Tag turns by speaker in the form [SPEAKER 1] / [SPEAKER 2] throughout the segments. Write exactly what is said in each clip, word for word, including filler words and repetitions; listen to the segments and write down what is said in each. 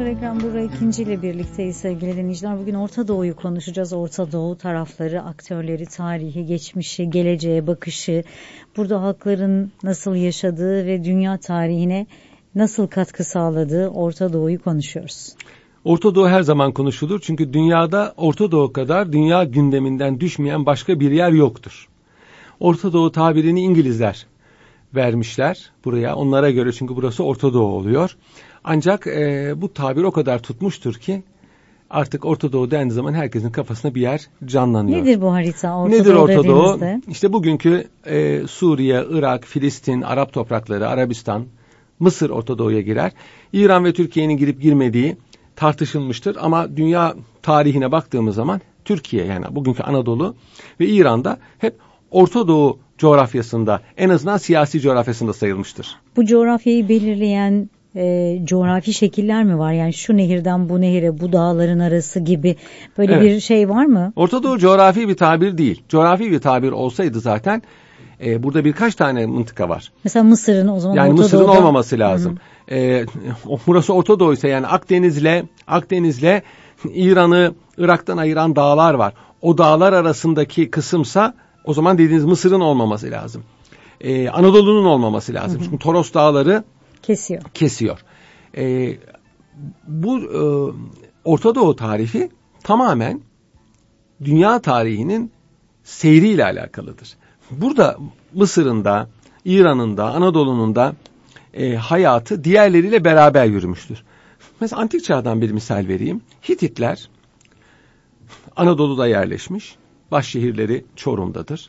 [SPEAKER 1] Doktor Ekrem Burra ikinci ile birlikteyiz sevgili dinleyiciler. Bugün Orta Doğu'yu konuşacağız. Orta Doğu tarafları, aktörleri, tarihi, geçmişi, geleceğe bakışı, burada halkların nasıl yaşadığı ve dünya tarihine nasıl katkı sağladığı Orta Doğu'yu konuşuyoruz.
[SPEAKER 2] Orta Doğu her zaman konuşulur çünkü dünyada Orta Doğu kadar dünya gündeminden düşmeyen başka bir yer yoktur. Orta Doğu tabirini İngilizler vermişler buraya, onlara göre, çünkü burası Orta Doğu oluyor. Ancak e, bu tabir o kadar tutmuştur ki artık Orta Doğu dendiği zaman herkesin kafasına bir yer canlanıyor.
[SPEAKER 1] Nedir bu harita Orta
[SPEAKER 2] Nedir
[SPEAKER 1] Doğu
[SPEAKER 2] Orta Doğu?
[SPEAKER 1] dediğimizde?
[SPEAKER 2] İşte bugünkü e, Suriye, Irak, Filistin, Arap toprakları, Arabistan, Mısır Orta Doğu'ya girer. İran ve Türkiye'nin girip girmediği tartışılmıştır ama dünya tarihine baktığımız zaman Türkiye, yani bugünkü Anadolu ve İran'da hep Orta Doğu coğrafyasında, en azından siyasi coğrafyasında sayılmıştır.
[SPEAKER 1] Bu coğrafyayı belirleyen e, coğrafi şekiller mi var? Yani şu nehirden bu nehire, bu dağların arası gibi böyle
[SPEAKER 2] Evet.
[SPEAKER 1] bir şey var mı?
[SPEAKER 2] Orta Doğu coğrafi bir tabir değil. Coğrafi bir tabir olsaydı zaten e, burada birkaç tane mıntıka var.
[SPEAKER 1] Mesela Mısır'ın o zaman
[SPEAKER 2] Yani
[SPEAKER 1] Orta
[SPEAKER 2] Mısır'ın
[SPEAKER 1] Doğu'da
[SPEAKER 2] olmaması lazım. E, burası Orta Doğu ise, yani Akdeniz'le Akdeniz'le İran'ı Irak'tan ayıran dağlar var. O dağlar arasındaki kısımsa o zaman dediğiniz Mısır'ın olmaması lazım. Ee, Anadolu'nun olmaması lazım. Hı hı. Çünkü Toros dağları
[SPEAKER 1] kesiyor.
[SPEAKER 2] kesiyor. Ee, bu e, Orta Doğu tarihi tamamen dünya tarihinin seyriyle alakalıdır. Burada Mısır'ın da, İran'ın da, Anadolu'nun da e, hayatı diğerleriyle beraber yürümüştür. Mesela antik çağdan bir misal vereyim. Hititler Anadolu'da yerleşmiş. Baş şehirleri Çorum'dadır.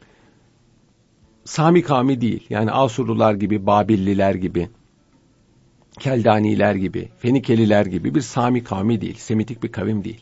[SPEAKER 2] Sami kavmi değil. Yani Asurlular gibi, Babilliler gibi, Keldaniler gibi, Fenikeliler gibi bir Sami kavmi değil. Semitik bir kavim değil.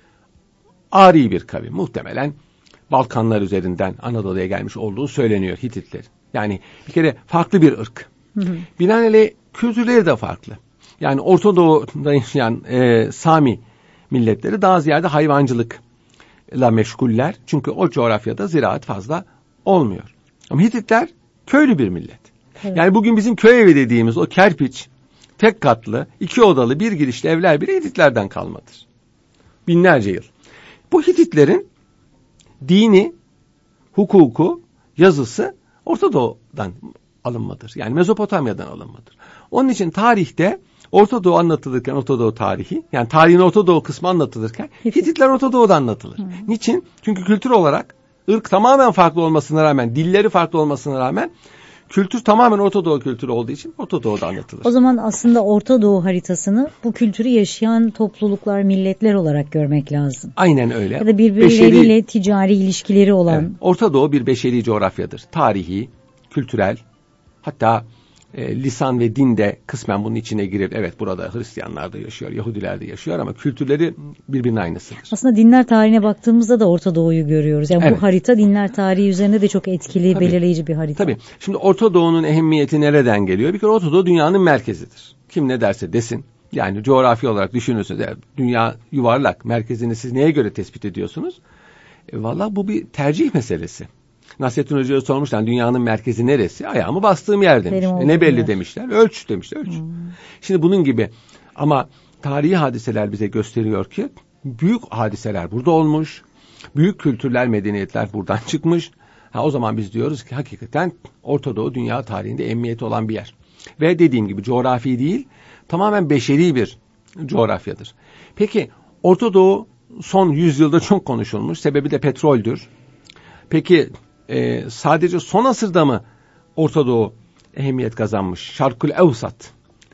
[SPEAKER 2] Ari bir kavim. Muhtemelen Balkanlar üzerinden Anadolu'ya gelmiş olduğu söyleniyor Hititlerin. Yani bir kere farklı bir ırk. Hı hı. Binaenaleyh kültürleri de farklı. Yani Orta Doğu'da yaşayan e, Sami milletleri daha ziyade hayvancılık la meşguller. Çünkü o coğrafyada ziraat fazla olmuyor. Ama Hititler köylü bir millet. Evet. Yani bugün bizim köy evi dediğimiz o kerpiç, tek katlı, iki odalı, bir girişli evler bile Hititlerden kalmadır. Binlerce yıl. Bu Hititlerin dini, hukuku, yazısı Orta Doğu'dan alınmadır. Yani Mezopotamya'dan alınmadır. Onun için tarihte Orta Doğu anlatılırken, Orta Doğu tarihi, yani tarihin Orta Doğu kısmı anlatılırken Hititler Orta Doğu'da anlatılır. Hmm. Niçin? Çünkü kültür olarak ırk tamamen farklı olmasına rağmen, dilleri farklı olmasına rağmen kültür tamamen Orta Doğu kültürü olduğu için Orta Doğu'da anlatılır.
[SPEAKER 1] O zaman aslında Orta Doğu haritasını bu kültürü yaşayan topluluklar, milletler olarak görmek lazım.
[SPEAKER 2] Aynen öyle.
[SPEAKER 1] Ya da birbirleriyle beşeri, ticari ilişkileri olan.
[SPEAKER 2] Evet, Orta Doğu bir beşeri coğrafyadır. Tarihi, kültürel, hatta E, lisan ve din de kısmen bunun içine girer. Evet, burada Hristiyanlar da yaşıyor, Yahudiler de yaşıyor ama kültürleri birbirinin aynısıdır.
[SPEAKER 1] Aslında dinler tarihine baktığımızda da Orta Doğu'yu görüyoruz. Yani evet. Bu harita dinler tarihi üzerinde de çok etkili, tabii, belirleyici bir harita.
[SPEAKER 2] Tabii. Şimdi Orta Doğu'nun ehemmiyeti nereden geliyor? Bir kere Orta Doğu dünyanın merkezidir. Kim ne derse desin. Yani coğrafi olarak düşünürseniz, dünya yuvarlak. Merkezini siz neye göre tespit ediyorsunuz? E, Valla bu bir tercih meselesi. Nasrettin Hoca'ya sormuşlar, dünyanın merkezi neresi? Ayağımı bastığım yer demiş. E ne belli yer demişler? Ölç demişler. Ölç. Hmm. Şimdi bunun gibi, ama tarihi hadiseler bize gösteriyor ki büyük hadiseler burada olmuş. Büyük kültürler, medeniyetler buradan çıkmış. Ha, o zaman biz diyoruz ki hakikaten Orta Doğu dünya tarihinde ehemmiyeti olan bir yer. Ve dediğim gibi coğrafi değil, tamamen beşeri bir coğrafyadır. Peki Orta Doğu son yüzyılda çok konuşulmuş. Sebebi de petroldür. Peki Ee, sadece son asırda mı Orta Doğu ehemmiyet kazanmış? Şarkül Evsat.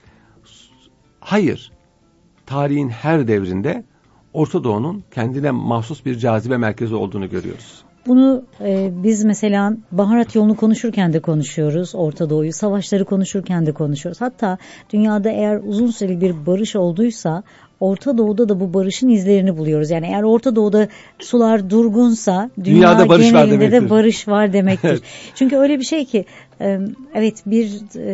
[SPEAKER 2] Hayır. Tarihin her devrinde Orta Doğu'nun kendine mahsus bir cazibe merkezi olduğunu görüyoruz.
[SPEAKER 1] Bunu e, biz mesela baharat yolunu konuşurken de konuşuyoruz, Orta Doğu'yu, savaşları konuşurken de konuşuyoruz. Hatta dünyada eğer uzun süreli bir barış olduysa Orta Doğu'da da bu barışın izlerini buluyoruz. Yani eğer Orta Doğu'da sular durgunsa dünya Dünyada barış genelinde de barış var demektir. Evet. Çünkü öyle bir şey ki evet, bir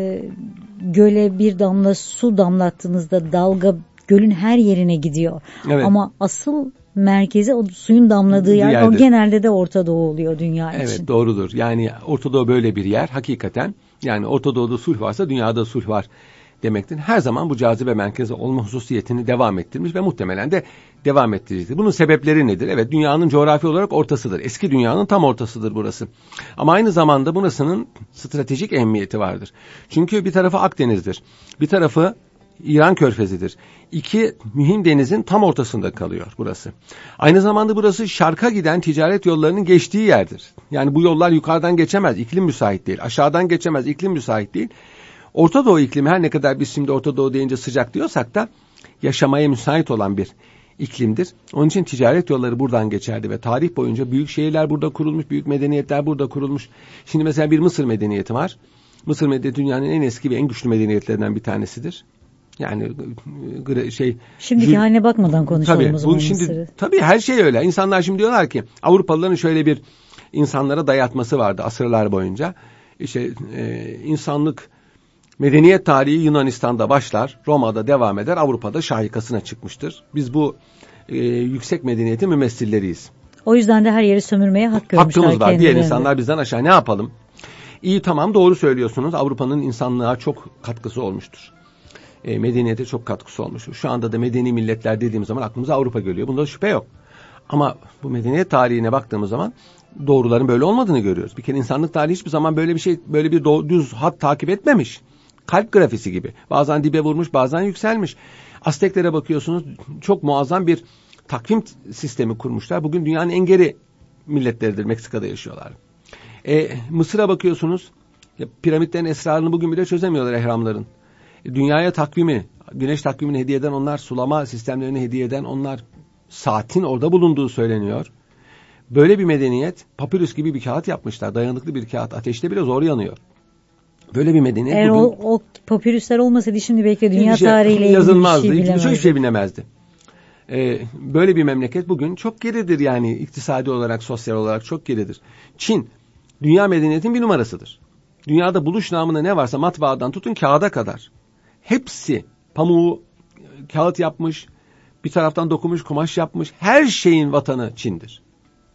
[SPEAKER 1] göle bir damla su damlattığınızda dalga gölün her yerine gidiyor. Evet. Ama asıl merkezi o suyun damladığı yer, yerdir. O genelde de Orta Doğu oluyor dünya için.
[SPEAKER 2] Evet, doğrudur. Yani Orta Doğu böyle bir yer hakikaten. Yani Orta Doğu'da sulh varsa dünyada sulh var demektir. Her zaman bu cazibe merkezi olma hususiyetini devam ettirmiş ve muhtemelen de devam ettirecektir. Bunun sebepleri nedir? Evet, dünyanın coğrafi olarak ortasıdır. Eski dünyanın tam ortasıdır burası. Ama aynı zamanda burasının stratejik ehemmiyeti vardır. Çünkü bir tarafı Akdeniz'dir. Bir tarafı İran Körfezi'dir. İki mühim denizin tam ortasında kalıyor burası. Aynı zamanda burası şarka giden ticaret yollarının geçtiği yerdir. Yani bu yollar yukarıdan geçemez, iklim müsait değil. Aşağıdan geçemez, iklim müsait değil. Orta Doğu iklimi, her ne kadar biz şimdi Orta Doğu deyince sıcak diyorsak da, yaşamaya müsait olan bir iklimdir. Onun için ticaret yolları buradan geçerdi ve tarih boyunca büyük şehirler burada kurulmuş, büyük medeniyetler burada kurulmuş. Şimdi mesela bir Mısır medeniyeti var. Mısır medeniyeti dünyanın en eski ve en güçlü medeniyetlerinden bir tanesidir. Yani şey,
[SPEAKER 1] şimdiki
[SPEAKER 2] Jül...
[SPEAKER 1] haline bakmadan konuşalım
[SPEAKER 2] tabii,
[SPEAKER 1] o zaman
[SPEAKER 2] bu şimdi,
[SPEAKER 1] Mısır'ı.
[SPEAKER 2] Tabii her şey öyle. İnsanlar şimdi diyorlar ki Avrupalıların şöyle bir insanlara dayatması vardı asırlar boyunca. İşte e, insanlık medeniyet tarihi Yunanistan'da başlar, Roma'da devam eder, Avrupa'da şahikasına çıkmıştır. Biz bu e, yüksek medeniyetin mümessilleriyiz.
[SPEAKER 1] O yüzden de her yeri sömürmeye hak görmüşler.
[SPEAKER 2] Hakkımız var. Diğer insanlar bizden aşağı, ne yapalım? İyi, tamam, doğru söylüyorsunuz. Avrupa'nın insanlığa çok katkısı olmuştur. E, medeniyete çok katkısı olmuştur. Şu anda da medeni milletler dediğimiz zaman aklımıza Avrupa geliyor. Bunda şüphe yok. Ama bu medeniyet tarihine baktığımız zaman doğruların böyle olmadığını görüyoruz. Bir kere insanlık tarihi hiçbir zaman böyle bir şey, böyle bir doğru, düz hat takip etmemiş. Kalp grafisi gibi. Bazen dibe vurmuş, bazen yükselmiş. Azteklere bakıyorsunuz, çok muazzam bir takvim sistemi kurmuşlar. Bugün dünyanın en geri milletleridir. Meksika'da yaşıyorlar. E, Mısır'a bakıyorsunuz, ya, piramitlerin esrarını bugün bile çözemiyorlar, ehramların. E, dünyaya takvimi, güneş takvimini hediye eden onlar, sulama sistemlerini hediye eden onlar, saatin orada bulunduğu söyleniyor. Böyle bir medeniyet, papyrus gibi bir kağıt yapmışlar. Dayanıklı bir kağıt, ateşte bile zor yanıyor. Böyle bir medeniyet
[SPEAKER 1] eğer
[SPEAKER 2] bugün...
[SPEAKER 1] o, o papyruslar olmasaydı şimdi belki dünya
[SPEAKER 2] şey,
[SPEAKER 1] tarihiyle
[SPEAKER 2] yazılmazdı,
[SPEAKER 1] ilgili bir şey
[SPEAKER 2] hiçbir
[SPEAKER 1] bilemezdi.
[SPEAKER 2] şey bilemezdi. Ee, böyle bir memleket bugün çok geridir, yani iktisadi olarak, sosyal olarak çok geridir. Çin, dünya medeniyetin bir numarasıdır. Dünyada buluş namına ne varsa, matbaadan tutun kağıda kadar, hepsi pamuğu kağıt yapmış, bir taraftan dokunmuş, kumaş yapmış, her şeyin vatanı Çin'dir.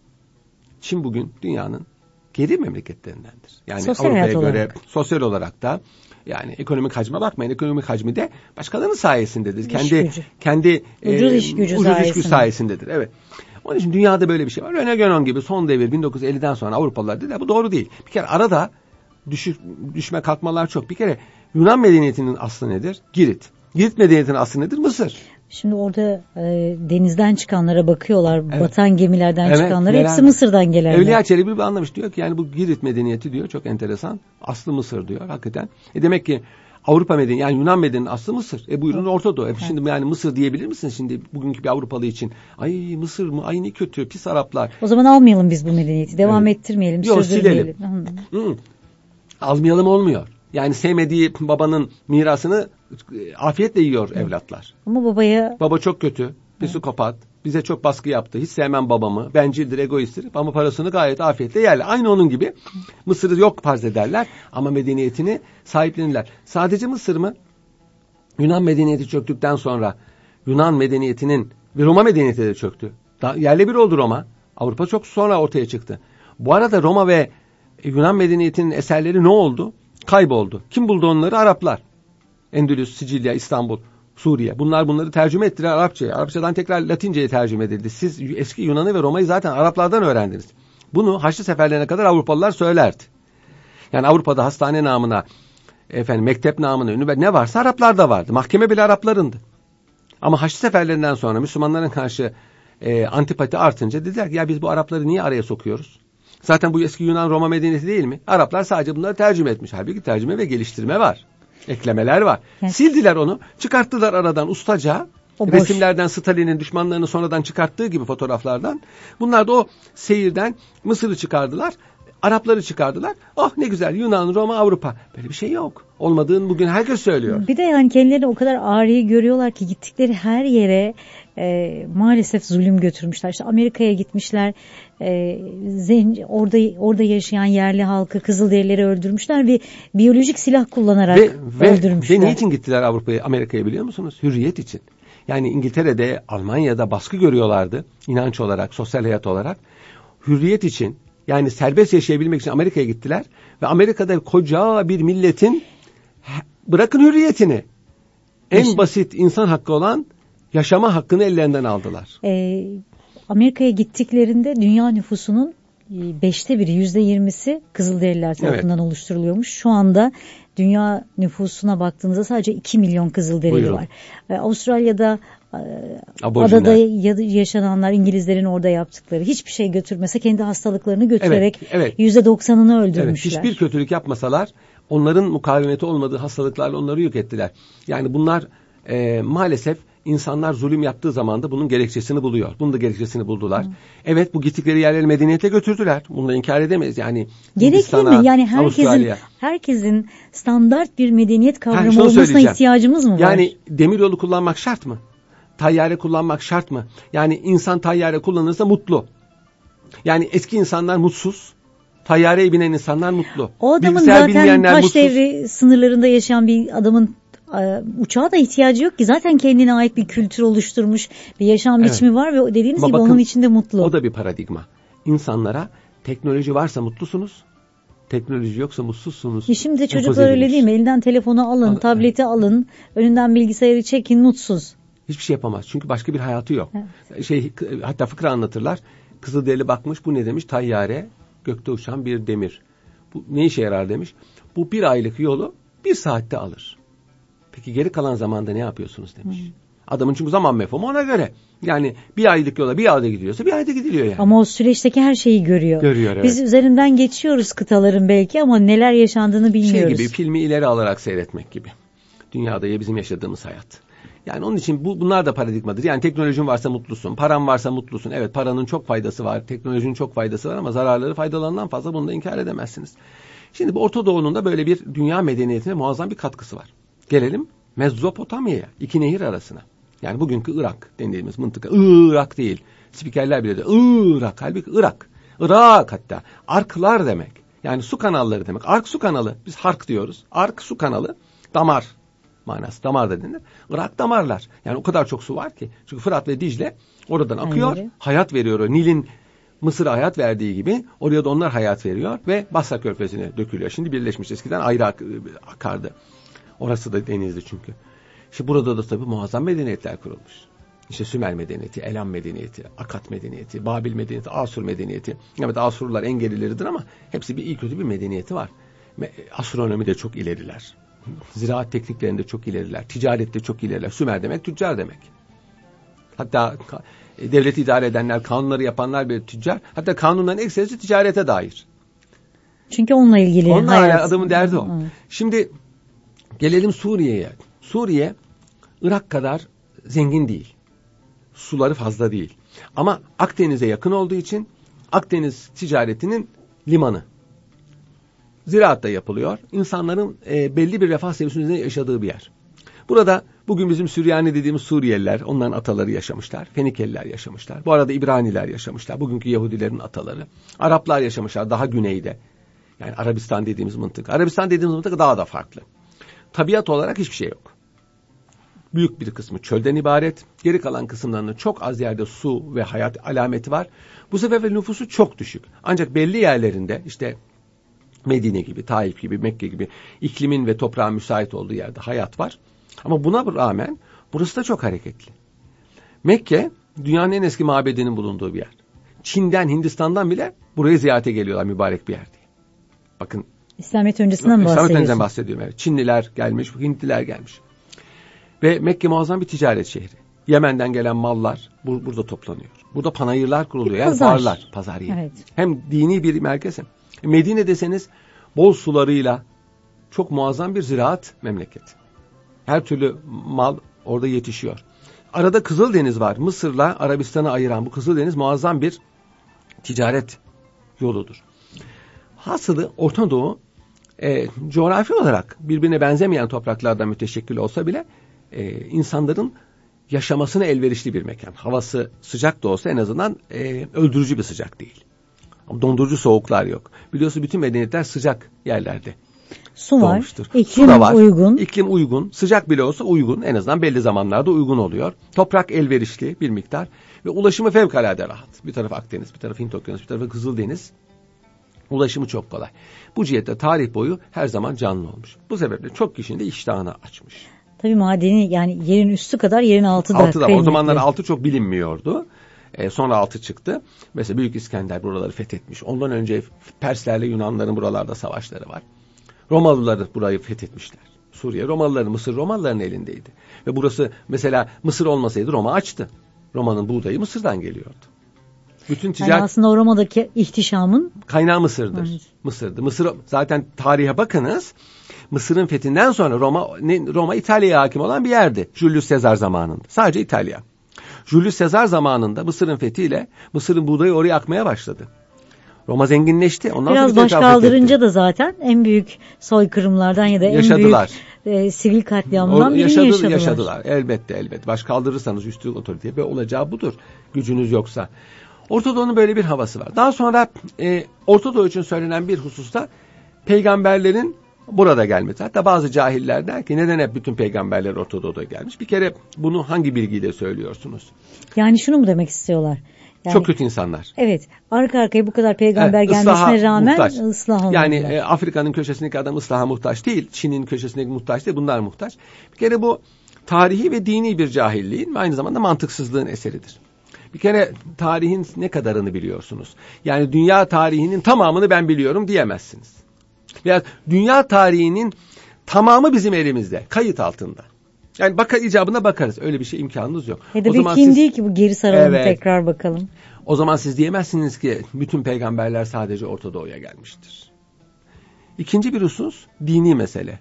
[SPEAKER 2] Çin bugün dünyanın geri memleketlerindendir. Yani
[SPEAKER 1] sosyal
[SPEAKER 2] Avrupa'ya göre
[SPEAKER 1] olarak.
[SPEAKER 2] Sosyal olarak da, yani ekonomik hacme bakmayın, ekonomik hacmi de başkalarının sayesindedir.
[SPEAKER 1] İş
[SPEAKER 2] kendi
[SPEAKER 1] gücü.
[SPEAKER 2] kendi
[SPEAKER 1] ucuz
[SPEAKER 2] e,
[SPEAKER 1] iş gücü
[SPEAKER 2] ucuz
[SPEAKER 1] sayesinde.
[SPEAKER 2] iş gücü sayesindedir. Evet. Onun için dünyada böyle bir şey var. Rene Guénon gibi son devir bin dokuz yüz elliden sonra Avrupalılar dediler, bu doğru değil. Bir kere arada düşük, düşme kalkmalar çok. Bir kere Yunan medeniyetinin aslı nedir? Girit. Girit medeniyetinin aslı nedir? Mısır.
[SPEAKER 1] Şimdi orada e, denizden çıkanlara bakıyorlar, evet. Batan gemilerden
[SPEAKER 2] evet,
[SPEAKER 1] çıkanlara,
[SPEAKER 2] neler,
[SPEAKER 1] hepsi Mısır'dan gelenler.
[SPEAKER 2] Evliya Çelebi bir anlamış, diyor ki yani bu Girit medeniyeti diyor, çok enteresan, aslı Mısır diyor hakikaten. E demek ki Avrupa medeniyeti, yani Yunan medeniyetinin aslı Mısır. E buyurun Orta Doğu. E şimdi yani Mısır diyebilir misiniz şimdi bugünkü bir Avrupalı için? Ay Mısır mı? Ay ne kötü, pis Araplar.
[SPEAKER 1] O zaman almayalım biz bu medeniyeti. Devam evet. ettirmeyelim,
[SPEAKER 2] Yok,
[SPEAKER 1] sürdürmeyelim.
[SPEAKER 2] Hı. Almayalım olmuyor. Yani sevmediği babanın mirasını afiyetle yiyor evet. evlatlar.
[SPEAKER 1] Ama babaya...
[SPEAKER 2] Baba çok kötü, psikopat, bize çok baskı yaptı, hiç sevmem babamı, bencildir, egoisttir ama parasını gayet afiyetle yerler. Aynı onun gibi Mısır'ı yok farz ederler ama medeniyetini sahiplenirler. Sadece Mısır mı? Yunan medeniyeti çöktükten sonra Yunan medeniyetinin ve Roma medeniyeti de çöktü. Daha yerle bir oldu Roma. Avrupa çok sonra ortaya çıktı. Bu arada Roma ve Yunan medeniyetinin eserleri ne oldu? Kayboldu. Kim buldu onları? Araplar. Endülüs, Sicilya, İstanbul, Suriye. Bunlar bunları tercüme ettiler Arapçaya. Arapçadan tekrar Latince'ye tercüme edildi. Siz eski Yunan'ı ve Roma'yı zaten Araplardan öğrendiniz. Bunu Haçlı seferlerine kadar Avrupalılar söylerdi. Yani Avrupa'da hastane namına, efendim mektep namına, üniversite ne varsa Araplarda vardı. Mahkeme bile Araplarındı. Ama Haçlı seferlerinden sonra Müslümanların karşı e, antipati artınca dediler ki ya biz bu Arapları niye araya sokuyoruz? Zaten bu eski Yunan Roma medeniyeti değil mi? Araplar sadece bunları tercüme etmiş. Halbuki tercüme ve geliştirme var. Eklemeler var. Evet. Sildiler onu. Çıkarttılar aradan ustaca. O resimlerden boş. Stalin'in düşmanlarını sonradan çıkarttığı gibi fotoğraflardan. Bunlar da o seyirden Mısır'ı çıkardılar. Arapları çıkardılar. Oh ne güzel, Yunan, Roma, Avrupa. Böyle bir şey yok. Olmadığını bugün herkes söylüyor.
[SPEAKER 1] Bir de yani kendilerini o kadar ağrıyı görüyorlar ki gittikleri her yere e, maalesef zulüm götürmüşler. İşte Amerika'ya gitmişler. E, zenci, orada orada yaşayan yerli halkı, Kızılderilileri öldürmüşler ve biyolojik silah kullanarak
[SPEAKER 2] ve, ve,
[SPEAKER 1] öldürmüşler.
[SPEAKER 2] Ve niçin gittiler Avrupa'ya, Amerika'ya biliyor musunuz? Hürriyet için. Yani İngiltere'de, Almanya'da baskı görüyorlardı. İnanç olarak, sosyal hayat olarak. Hürriyet için, yani serbest yaşayabilmek için Amerika'ya gittiler. Ve Amerika'da koca bir milletin, bırakın hürriyetini, En
[SPEAKER 1] Yaş-
[SPEAKER 2] basit insan hakkı olan yaşama hakkını ellerinden aldılar.
[SPEAKER 1] Ee, Amerika'ya gittiklerinde dünya nüfusunun beşte biri, yüzde yirmisi Kızılderililer tarafından evet. oluşturuluyormuş. Şu anda dünya nüfusuna baktığınızda sadece iki milyon Kızılderili Buyurun. var. Ee, Avustralya'da Aborjinler. Adada yaşananlar, İngilizlerin orada yaptıkları, hiçbir şey götürmese kendi hastalıklarını götürerek evet, evet. yüzde doksanını öldürmüşler.
[SPEAKER 2] Evet, hiçbir kötülük yapmasalar onların mukavemeti olmadığı hastalıklarla onları yok ettiler. Yani bunlar e, maalesef insanlar zulüm yaptığı zaman da bunun gerekçesini buluyor. Bunun da gerekçesini buldular. Hı. Evet, bu gittikleri yerleri medeniyete götürdüler. Bunu da inkar edemeyiz. Yani
[SPEAKER 1] gerekli mi? Yani herkesin herkesin standart bir medeniyet kavramı ha, olmasına ihtiyacımız mı var?
[SPEAKER 2] Yani demiryolu kullanmak şart mı? Tayyare kullanmak şart mı? Yani insan tayyare kullanırsa mutlu. Yani eski insanlar mutsuz. Tayyareye binen insanlar mutlu.
[SPEAKER 1] O adamın Bilgisayar zaten taş mutsuz. devri sınırlarında yaşayan bir adamın uçağa da ihtiyacı yok ki. Zaten kendine ait bir kültür oluşturmuş, bir yaşam evet. biçimi var ve dediğiniz Ama gibi bakın, onun içinde mutlu.
[SPEAKER 2] O da bir paradigma. İnsanlara teknoloji varsa mutlusunuz, teknoloji yoksa mutsuzsunuz.
[SPEAKER 1] E şimdi de çocuklar öyle değil mi? Elinden telefonu alın, Al, tableti evet. alın, önünden bilgisayarı çekin, mutsuz.
[SPEAKER 2] Hiçbir şey yapamaz. Çünkü başka bir hayatı yok. Evet. Şey, hatta fıkra anlatırlar. Kızılderili bakmış, bu ne demiş? Tayyare, gökte uçan bir demir. Bu ne işe yarar demiş? Bu bir aylık yolu bir saatte alır. Peki geri kalan zamanda ne yapıyorsunuz demiş. Hmm. Adamın çünkü zaman mefhumu ona göre. Yani bir aylık yola bir ayda gidiyorsa bir ayda gidiliyor yani.
[SPEAKER 1] Ama o süreçteki her şeyi görüyor.
[SPEAKER 2] Görüyor evet.
[SPEAKER 1] Biz üzerinden geçiyoruz kıtaların belki ama neler yaşandığını bilmiyoruz.
[SPEAKER 2] Şey gibi, filmi ileri alarak seyretmek gibi. Dünyada ya bizim yaşadığımız hayat. Yani onun için bu, bunlar da paradigmadır. Yani teknolojin varsa mutlusun, paran varsa mutlusun. Evet, paranın çok faydası var, teknolojinin çok faydası var ama zararları faydalarından fazla, bunu da inkar edemezsiniz. Şimdi bu Orta Doğu'nun da böyle bir dünya medeniyetine muazzam bir katkısı var. Gelelim Mezopotamya'ya, iki nehir arasına. Yani bugünkü Irak dediğimiz mıntıka. Irak değil. Spikerler bile de Irak. Halbuki Irak. Irak hatta. Arklar demek. Yani su kanalları demek. Ark su kanalı. Biz hark diyoruz. Ark su kanalı. Damar manası. Damar da denir. Irak damarlar. Yani o kadar çok su var ki. Çünkü Fırat ve Dicle oradan akıyor. Hayır. Hayat veriyor. O Nil'in Mısır'a hayat verdiği gibi oraya da onlar hayat veriyor ve Basra Körfezi'ne dökülüyor. Şimdi birleşmiş, eskiden ayrı akardı. Orası da denizdi çünkü. İşte burada da tabii muazzam medeniyetler kurulmuş. İşte Sümer medeniyeti, Elam medeniyeti, Akat medeniyeti, Babil medeniyeti, Asur medeniyeti. Evet, Asurlular en gerileridir ama hepsi bir iyi kötü bir medeniyeti var. Astronomide çok ileriler. Ziraat tekniklerinde çok ileriler. Ticarette çok ileriler. Sümer demek tüccar demek. Hatta devleti idare edenler, kanunları yapanlar bir tüccar. Hatta kanunların ekserisi ticarete dair.
[SPEAKER 1] Çünkü onunla ilgili.
[SPEAKER 2] Onunla hayat. Adamın derdi o. Evet. Şimdi gelelim Suriye'ye. Suriye, Irak kadar zengin değil. Suları fazla değil. Ama Akdeniz'e yakın olduğu için Akdeniz ticaretinin limanı. Ziraat da yapılıyor. İnsanların e, belli bir refah seviyesinde yaşadığı bir yer. Burada bugün bizim Süryani dediğimiz Suriyeliler, onların ataları yaşamışlar. Fenikeliler yaşamışlar. Bu arada İbraniler yaşamışlar. Bugünkü Yahudilerin ataları. Araplar yaşamışlar daha güneyde. Yani Arabistan dediğimiz mıntıka. Arabistan dediğimiz mıntıka daha da farklı. Tabiat olarak hiçbir şey yok. Büyük bir kısmı çölden ibaret. Geri kalan kısımlarında çok az yerde su ve hayat alameti var. Bu sebeple nüfusu çok düşük. Ancak belli yerlerinde işte Medine gibi, Taif gibi, Mekke gibi iklimin ve toprağın müsait olduğu yerde hayat var. Ama buna rağmen burası da çok hareketli. Mekke dünyanın en eski mabedinin bulunduğu bir yer. Çin'den, Hindistan'dan bile buraya ziyarete geliyorlar, mübarek bir yer diye. Bakın.
[SPEAKER 1] İslamiyet öncesinden mi bahsediyorsun?
[SPEAKER 2] İslamiyet öncesinden bahsediyorum. Evet. Çinliler gelmiş, Hintliler gelmiş. Ve Mekke muazzam bir ticaret şehri. Yemen'den gelen mallar bur- burada toplanıyor. Burada panayırlar kuruluyor. Yani pazar. Pazar yeri. Evet. Hem dini bir merkez hem. Medine deseniz bol sularıyla çok muazzam bir ziraat memleketi. Her türlü mal orada yetişiyor. Arada Kızıldeniz var. Mısır'la Arabistan'ı ayıran bu Kızıldeniz muazzam bir ticaret yoludur. Hasılı Orta Doğu e, coğrafi olarak birbirine benzemeyen topraklardan müteşekkil olsa bile e, insanların yaşamasına elverişli bir mekan. Havası sıcak da olsa en azından e, öldürücü bir sıcak değil. Ama dondurucu soğuklar yok. Biliyorsunuz bütün medeniyetler sıcak yerlerde.
[SPEAKER 1] Su var, doğmuştur. iklim Su da var, uygun.
[SPEAKER 2] İklim uygun, sıcak bile olsa uygun. En azından belli zamanlarda uygun oluyor. Toprak elverişli bir miktar ve ulaşımı fevkalade rahat. Bir tarafı Akdeniz, bir tarafı Hint Okyanusu, bir tarafı Kızıldeniz. Ulaşımı çok kolay. Bu cihette tarih boyu her zaman canlı olmuş. Bu sebeple çok kişinin de iştahını açmış.
[SPEAKER 1] Tabii madeni yani yerin üstü kadar yerin altı da
[SPEAKER 2] altı da.
[SPEAKER 1] kıymetli.
[SPEAKER 2] O zamanlar altı çok bilinmiyordu. E, sonra altı çıktı. Mesela Büyük İskender buraları fethetmiş. Ondan önce Perslerle Yunanların buralarda savaşları var. Romalılar burayı fethetmişler. Suriye Romalıların, Mısır Romalıların elindeydi. Ve burası mesela Mısır olmasaydı Roma açtı. Roma'nın buğdayı Mısır'dan geliyordu. Bütün ticaret...
[SPEAKER 1] Yani aslında o Roma'daki ihtişamın
[SPEAKER 2] kaynağı Mısır'dır.
[SPEAKER 1] Evet.
[SPEAKER 2] Mısır'dı. Mısır zaten tarihe bakınız. Mısır'ın fethinden sonra Roma Roma İtalya'ya hakim olan bir yerdi. Julius Caesar zamanında. Sadece İtalya. Julius Caesar zamanında Mısır'ın fethiyle Mısır'ın buğdayı oraya akmaya başladı. Roma zenginleşti. Ondan
[SPEAKER 1] biraz
[SPEAKER 2] sonra
[SPEAKER 1] baş kaldırınca da zaten en büyük soykırımlardan ya da en
[SPEAKER 2] yaşadılar.
[SPEAKER 1] büyük e, sivil katliamdan birini
[SPEAKER 2] yaşadı,
[SPEAKER 1] yaşadılar.
[SPEAKER 2] yaşadılar. Elbette elbette. Baş kaldırırsanız üstü otoriteye böyle olacağı budur. Gücünüz yoksa. Orta Doğu'nun böyle bir havası var. Daha sonra e, Orta Doğu için söylenen bir hususta peygamberlerin burada gelmesi. Hatta bazı cahiller der ki neden hep bütün peygamberler Orta Doğu'da gelmiş? Bir kere bunu hangi bilgiyle söylüyorsunuz?
[SPEAKER 1] Yani şunu mu demek istiyorlar? Yani,
[SPEAKER 2] çok kötü insanlar.
[SPEAKER 1] Evet. Arka arkaya bu kadar peygamber evet, gelmesine rağmen muhtaç. ıslah olmadılar.
[SPEAKER 2] Yani e, Afrika'nın köşesindeki adam ıslaha muhtaç değil. Çin'in köşesindeki muhtaç değil. Bunlar muhtaç. Bir kere bu tarihi ve dini bir cahilliğin ve aynı zamanda mantıksızlığın eseridir. Bir kere tarihin ne kadarını biliyorsunuz? Yani dünya tarihinin tamamını ben biliyorum diyemezsiniz. Veya dünya tarihinin tamamı bizim elimizde, kayıt altında. Yani bakar icabına bakarız. Öyle bir şey imkanınız yok.
[SPEAKER 1] Ya da bir film değil ki bu geri saralım evet, tekrar bakalım.
[SPEAKER 2] O zaman siz diyemezsiniz ki bütün peygamberler sadece Orta Doğu'ya gelmiştir. İkinci bir husus dini mesele.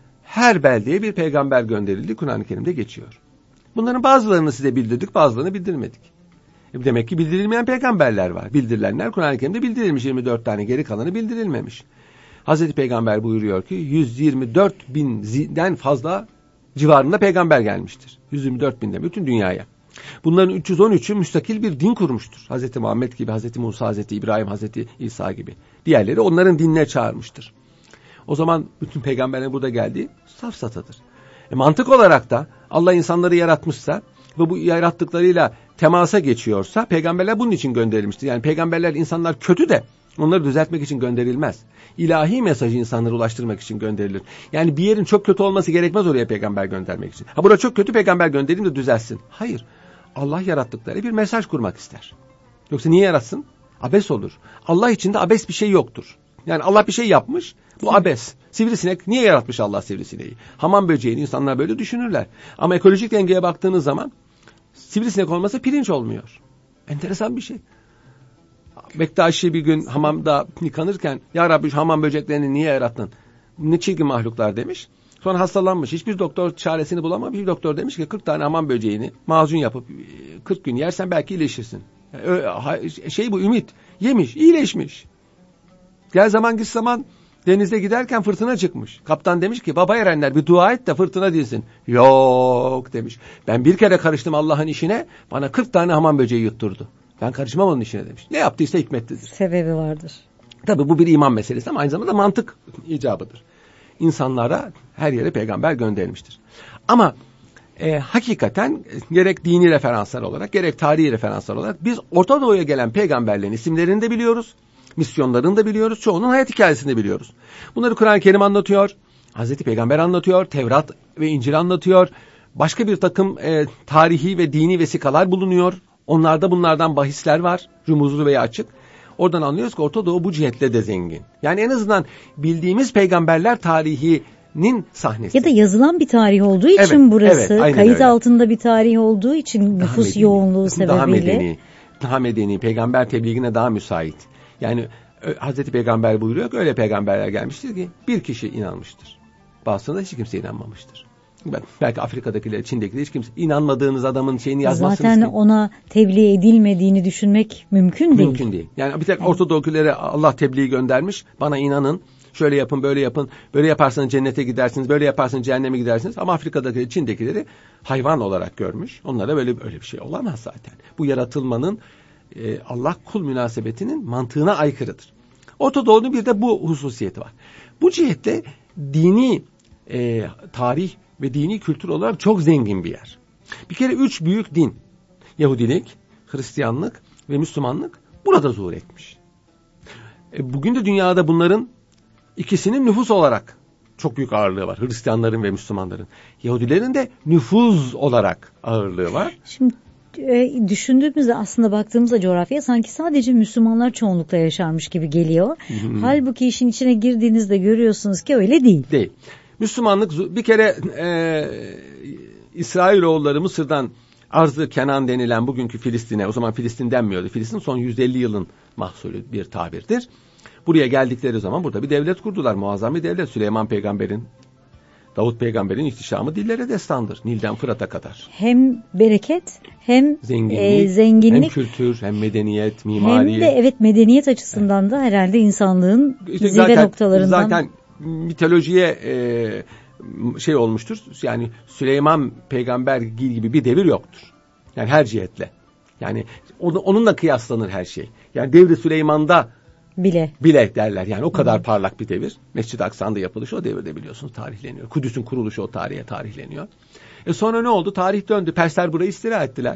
[SPEAKER 2] Her beldeye bir peygamber gönderildi. Kur'an-ı Kerim'de geçiyor. Bunların bazılarını size bildirdik, bazılarını bildirmedik. Demek ki bildirilmeyen peygamberler var. Bildirilenler Kur'an-ı Kerim'de bildirilmiş yirmi dört tane, geri kalanı bildirilmemiş. Hazreti Peygamber buyuruyor ki yüz yirmi dört binden fazla civarında peygamber gelmiştir. yüz yirmi dört binde bütün dünyaya. Bunların üç yüz on üçü müstakil bir din kurmuştur. Hazreti Muhammed gibi, Hazreti Musa, Hazreti İbrahim, Hazreti İsa gibi. Diğerleri onların dinine çağırmıştır. O zaman bütün peygamberlerin burada geldiği safsatadır. E mantık olarak da Allah insanları yaratmışsa ve bu yarattıklarıyla temasa geçiyorsa peygamberler bunun için gönderilmiştir. Yani peygamberler insanlar kötü de onları düzeltmek için gönderilmez. İlahi mesajı insanlara ulaştırmak için gönderilir. Yani bir yerin çok kötü olması gerekmez oraya peygamber göndermek için. Ha burada çok kötü peygamber göndereyim de düzelsin. Hayır. Allah yarattıkları bir mesaj kurmak ister. Yoksa niye yaratsın? Abes olur. Allah içinde abes bir şey yoktur. Yani Allah bir şey yapmış. Bu abes. Sivrisinek niye yaratmış Allah sivrisineği? Hamam böceğini insanlar böyle düşünürler. Ama ekolojik dengeye baktığınız zaman sivrisinek olmasa pirinç olmuyor. Enteresan bir şey. Bektaşi bir gün hamamda yıkanırken ya Rabbi hamam böceklerini niye yarattın? Ne çirkin mahluklar demiş. Sonra hastalanmış. Hiçbir doktor çaresini bulamamış. Bir doktor demiş ki kırk tane hamam böceğini macun yapıp kırk gün yersen belki iyileşirsin. Şey bu ümit. Yemiş, iyileşmiş. Gel zaman git zaman denizde giderken fırtına çıkmış. Kaptan demiş ki baba erenler bir dua et de fırtına dinsin. Yok demiş. Ben bir kere karıştım Allah'ın işine. Bana kırk tane hamam böceği yutturdu. Ben karışmam onun işine demiş. Ne yaptıysa hikmetlidir.
[SPEAKER 1] Sebebi vardır.
[SPEAKER 2] Tabii bu bir iman meselesi ama aynı zamanda mantık icabıdır. İnsanlara her yere peygamber gönderilmiştir. Ama e, hakikaten gerek dini referanslar olarak gerek tarihi referanslar olarak biz Orta Doğu'ya gelen peygamberlerin isimlerini de biliyoruz. Misyonlarını da biliyoruz. Çoğunun hayat hikayesini de biliyoruz. Bunları Kur'an-ı Kerim anlatıyor. Hazreti Peygamber anlatıyor. Tevrat ve İncil anlatıyor. Başka bir takım e, tarihi ve dini vesikalar bulunuyor. Onlarda bunlardan bahisler var. Rumuzlu veya açık. Oradan anlıyoruz ki Orta Doğu bu cihetle de zengin. Yani en azından bildiğimiz peygamberler tarihinin sahnesi.
[SPEAKER 1] Ya da yazılan bir tarih olduğu için evet, burası. Evet, kayıt öyle. Altında bir tarih olduğu için nüfus medeni, yoğunluğu sebebiyle.
[SPEAKER 2] Daha medeni, daha medeni, peygamber tebliğine daha müsait. Yani Hazreti Peygamber buyuruyor ki öyle peygamberler gelmiştir ki bir kişi inanmıştır. Bazısında hiç kimse inanmamıştır. Belki Afrika'dakiler, Çin'dekiler hiç kimse inanmadığınız adamın şeyini yazmazsınız.
[SPEAKER 1] Zaten ki. Ona tebliğ edilmediğini düşünmek mümkün değil.
[SPEAKER 2] Mümkün değil. Yani bir tek Orta Doğu'kilere Allah tebliği göndermiş. Bana inanın. Şöyle yapın, böyle yapın. Böyle yaparsanız cennete gidersiniz. Böyle yaparsanız cehenneme gidersiniz. Ama Afrika'dakileri, Çin'dekileri hayvan olarak görmüş. Onlara böyle böyle bir şey olamaz zaten. Bu yaratılmanın e, Allah kul münasebetinin mantığına aykırıdır. Orta Doğu'nun bir de bu hususiyeti var. Bu cihetle dini e, tarih ve dini kültür olarak çok zengin bir yer. Bir kere üç büyük din, Yahudilik, Hristiyanlık ve Müslümanlık burada zuhur etmiş. E, bugün de dünyada bunların ikisinin nüfus olarak çok büyük ağırlığı var. Hristiyanların ve Müslümanların. Yahudilerin de nüfuz olarak ağırlığı var.
[SPEAKER 1] Şimdi e, düşündüğümüzde aslında baktığımızda coğrafyaya sanki sadece Müslümanlar çoğunlukla yaşarmış gibi geliyor. Hmm. Halbuki işin içine girdiğinizde görüyorsunuz ki öyle değil.
[SPEAKER 2] Değil. Müslümanlık bir kere e, İsrailoğulları Mısır'dan Arz-ı Kenan denilen bugünkü Filistin'e, o zaman Filistin denmiyordu. Filistin son yüz elli yılın mahsulü bir tabirdir. Buraya geldikleri zaman burada bir devlet kurdular. Muazzam bir devlet. Süleyman Peygamber'in, Davut Peygamber'in ihtişamı dillere destandır. Nil'den Fırat'a kadar.
[SPEAKER 1] Hem bereket hem zenginlik, e, zenginlik
[SPEAKER 2] hem kültür, hem medeniyet, mimari.
[SPEAKER 1] Hem de evet medeniyet açısından evet. da herhalde insanlığın işte zirve zaten, noktalarından.
[SPEAKER 2] Zaten mitolojiye e, şey olmuştur. Yani Süleyman Peygamber gibi bir devir yoktur. Yani her cihetle. Yani onunla kıyaslanır her şey. Yani devri Süleyman'da
[SPEAKER 1] bile
[SPEAKER 2] bile derler. Yani o kadar Hı. parlak bir devir. Mescid-i Aksa'nın da yapılışı o devirde biliyorsunuz tarihleniyor. Kudüs'ün kuruluşu o tarihe tarihleniyor. E sonra ne oldu? Tarih döndü. Persler burayı istila ettiler.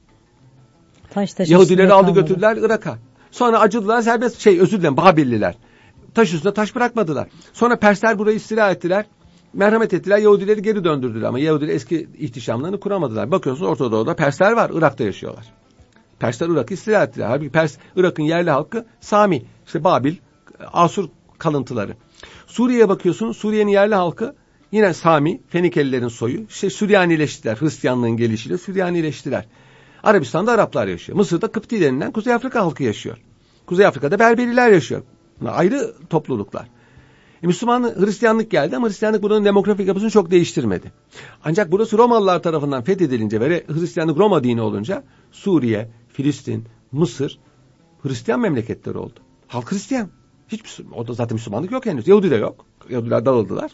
[SPEAKER 1] Taş taş
[SPEAKER 2] Yahudileri aldı götürdüler Irak'a. Sonra acıdılar serbest şey özür dilerim Babilliler. Taş üstüne taş bırakmadılar. Sonra Persler burayı istila ettiler. Merhamet ettiler. Yahudileri geri döndürdüler ama Yahudiler eski ihtişamlarını kuramadılar. Bakıyorsunuz Orta Doğu'da Persler var. Irak'ta yaşıyorlar. Persler Irak'ı istila ettiler. Halbuki Pers, Irak'ın yerli halkı Sami, işte Babil, Asur kalıntıları. Suriye'ye bakıyorsunuz. Suriye'nin yerli halkı yine Sami, Fenikelilerin soyu. İşte Süryanileştiler. Hristiyanlığın gelişiyle Süryanileştiler. Arabistan'da Araplar yaşıyor. Mısır'da Kıpti denilen Kuzey Afrika halkı yaşıyor. Kuzey Afrika'da Berberiler yaşıyor. Bunlar ayrı topluluklar. E, Müslüman, Hristiyanlık geldi ama Hristiyanlık buranın demografik yapısını çok değiştirmedi. Ancak burası Romalılar tarafından fethedilince ve Hristiyanlık Roma dini olunca Suriye, Filistin, Mısır Hristiyan memleketleri oldu. Halk Hristiyan. Hiç, o da zaten Müslümanlık yok henüz. Yahudi de yok. Yahudiler dağıldılar.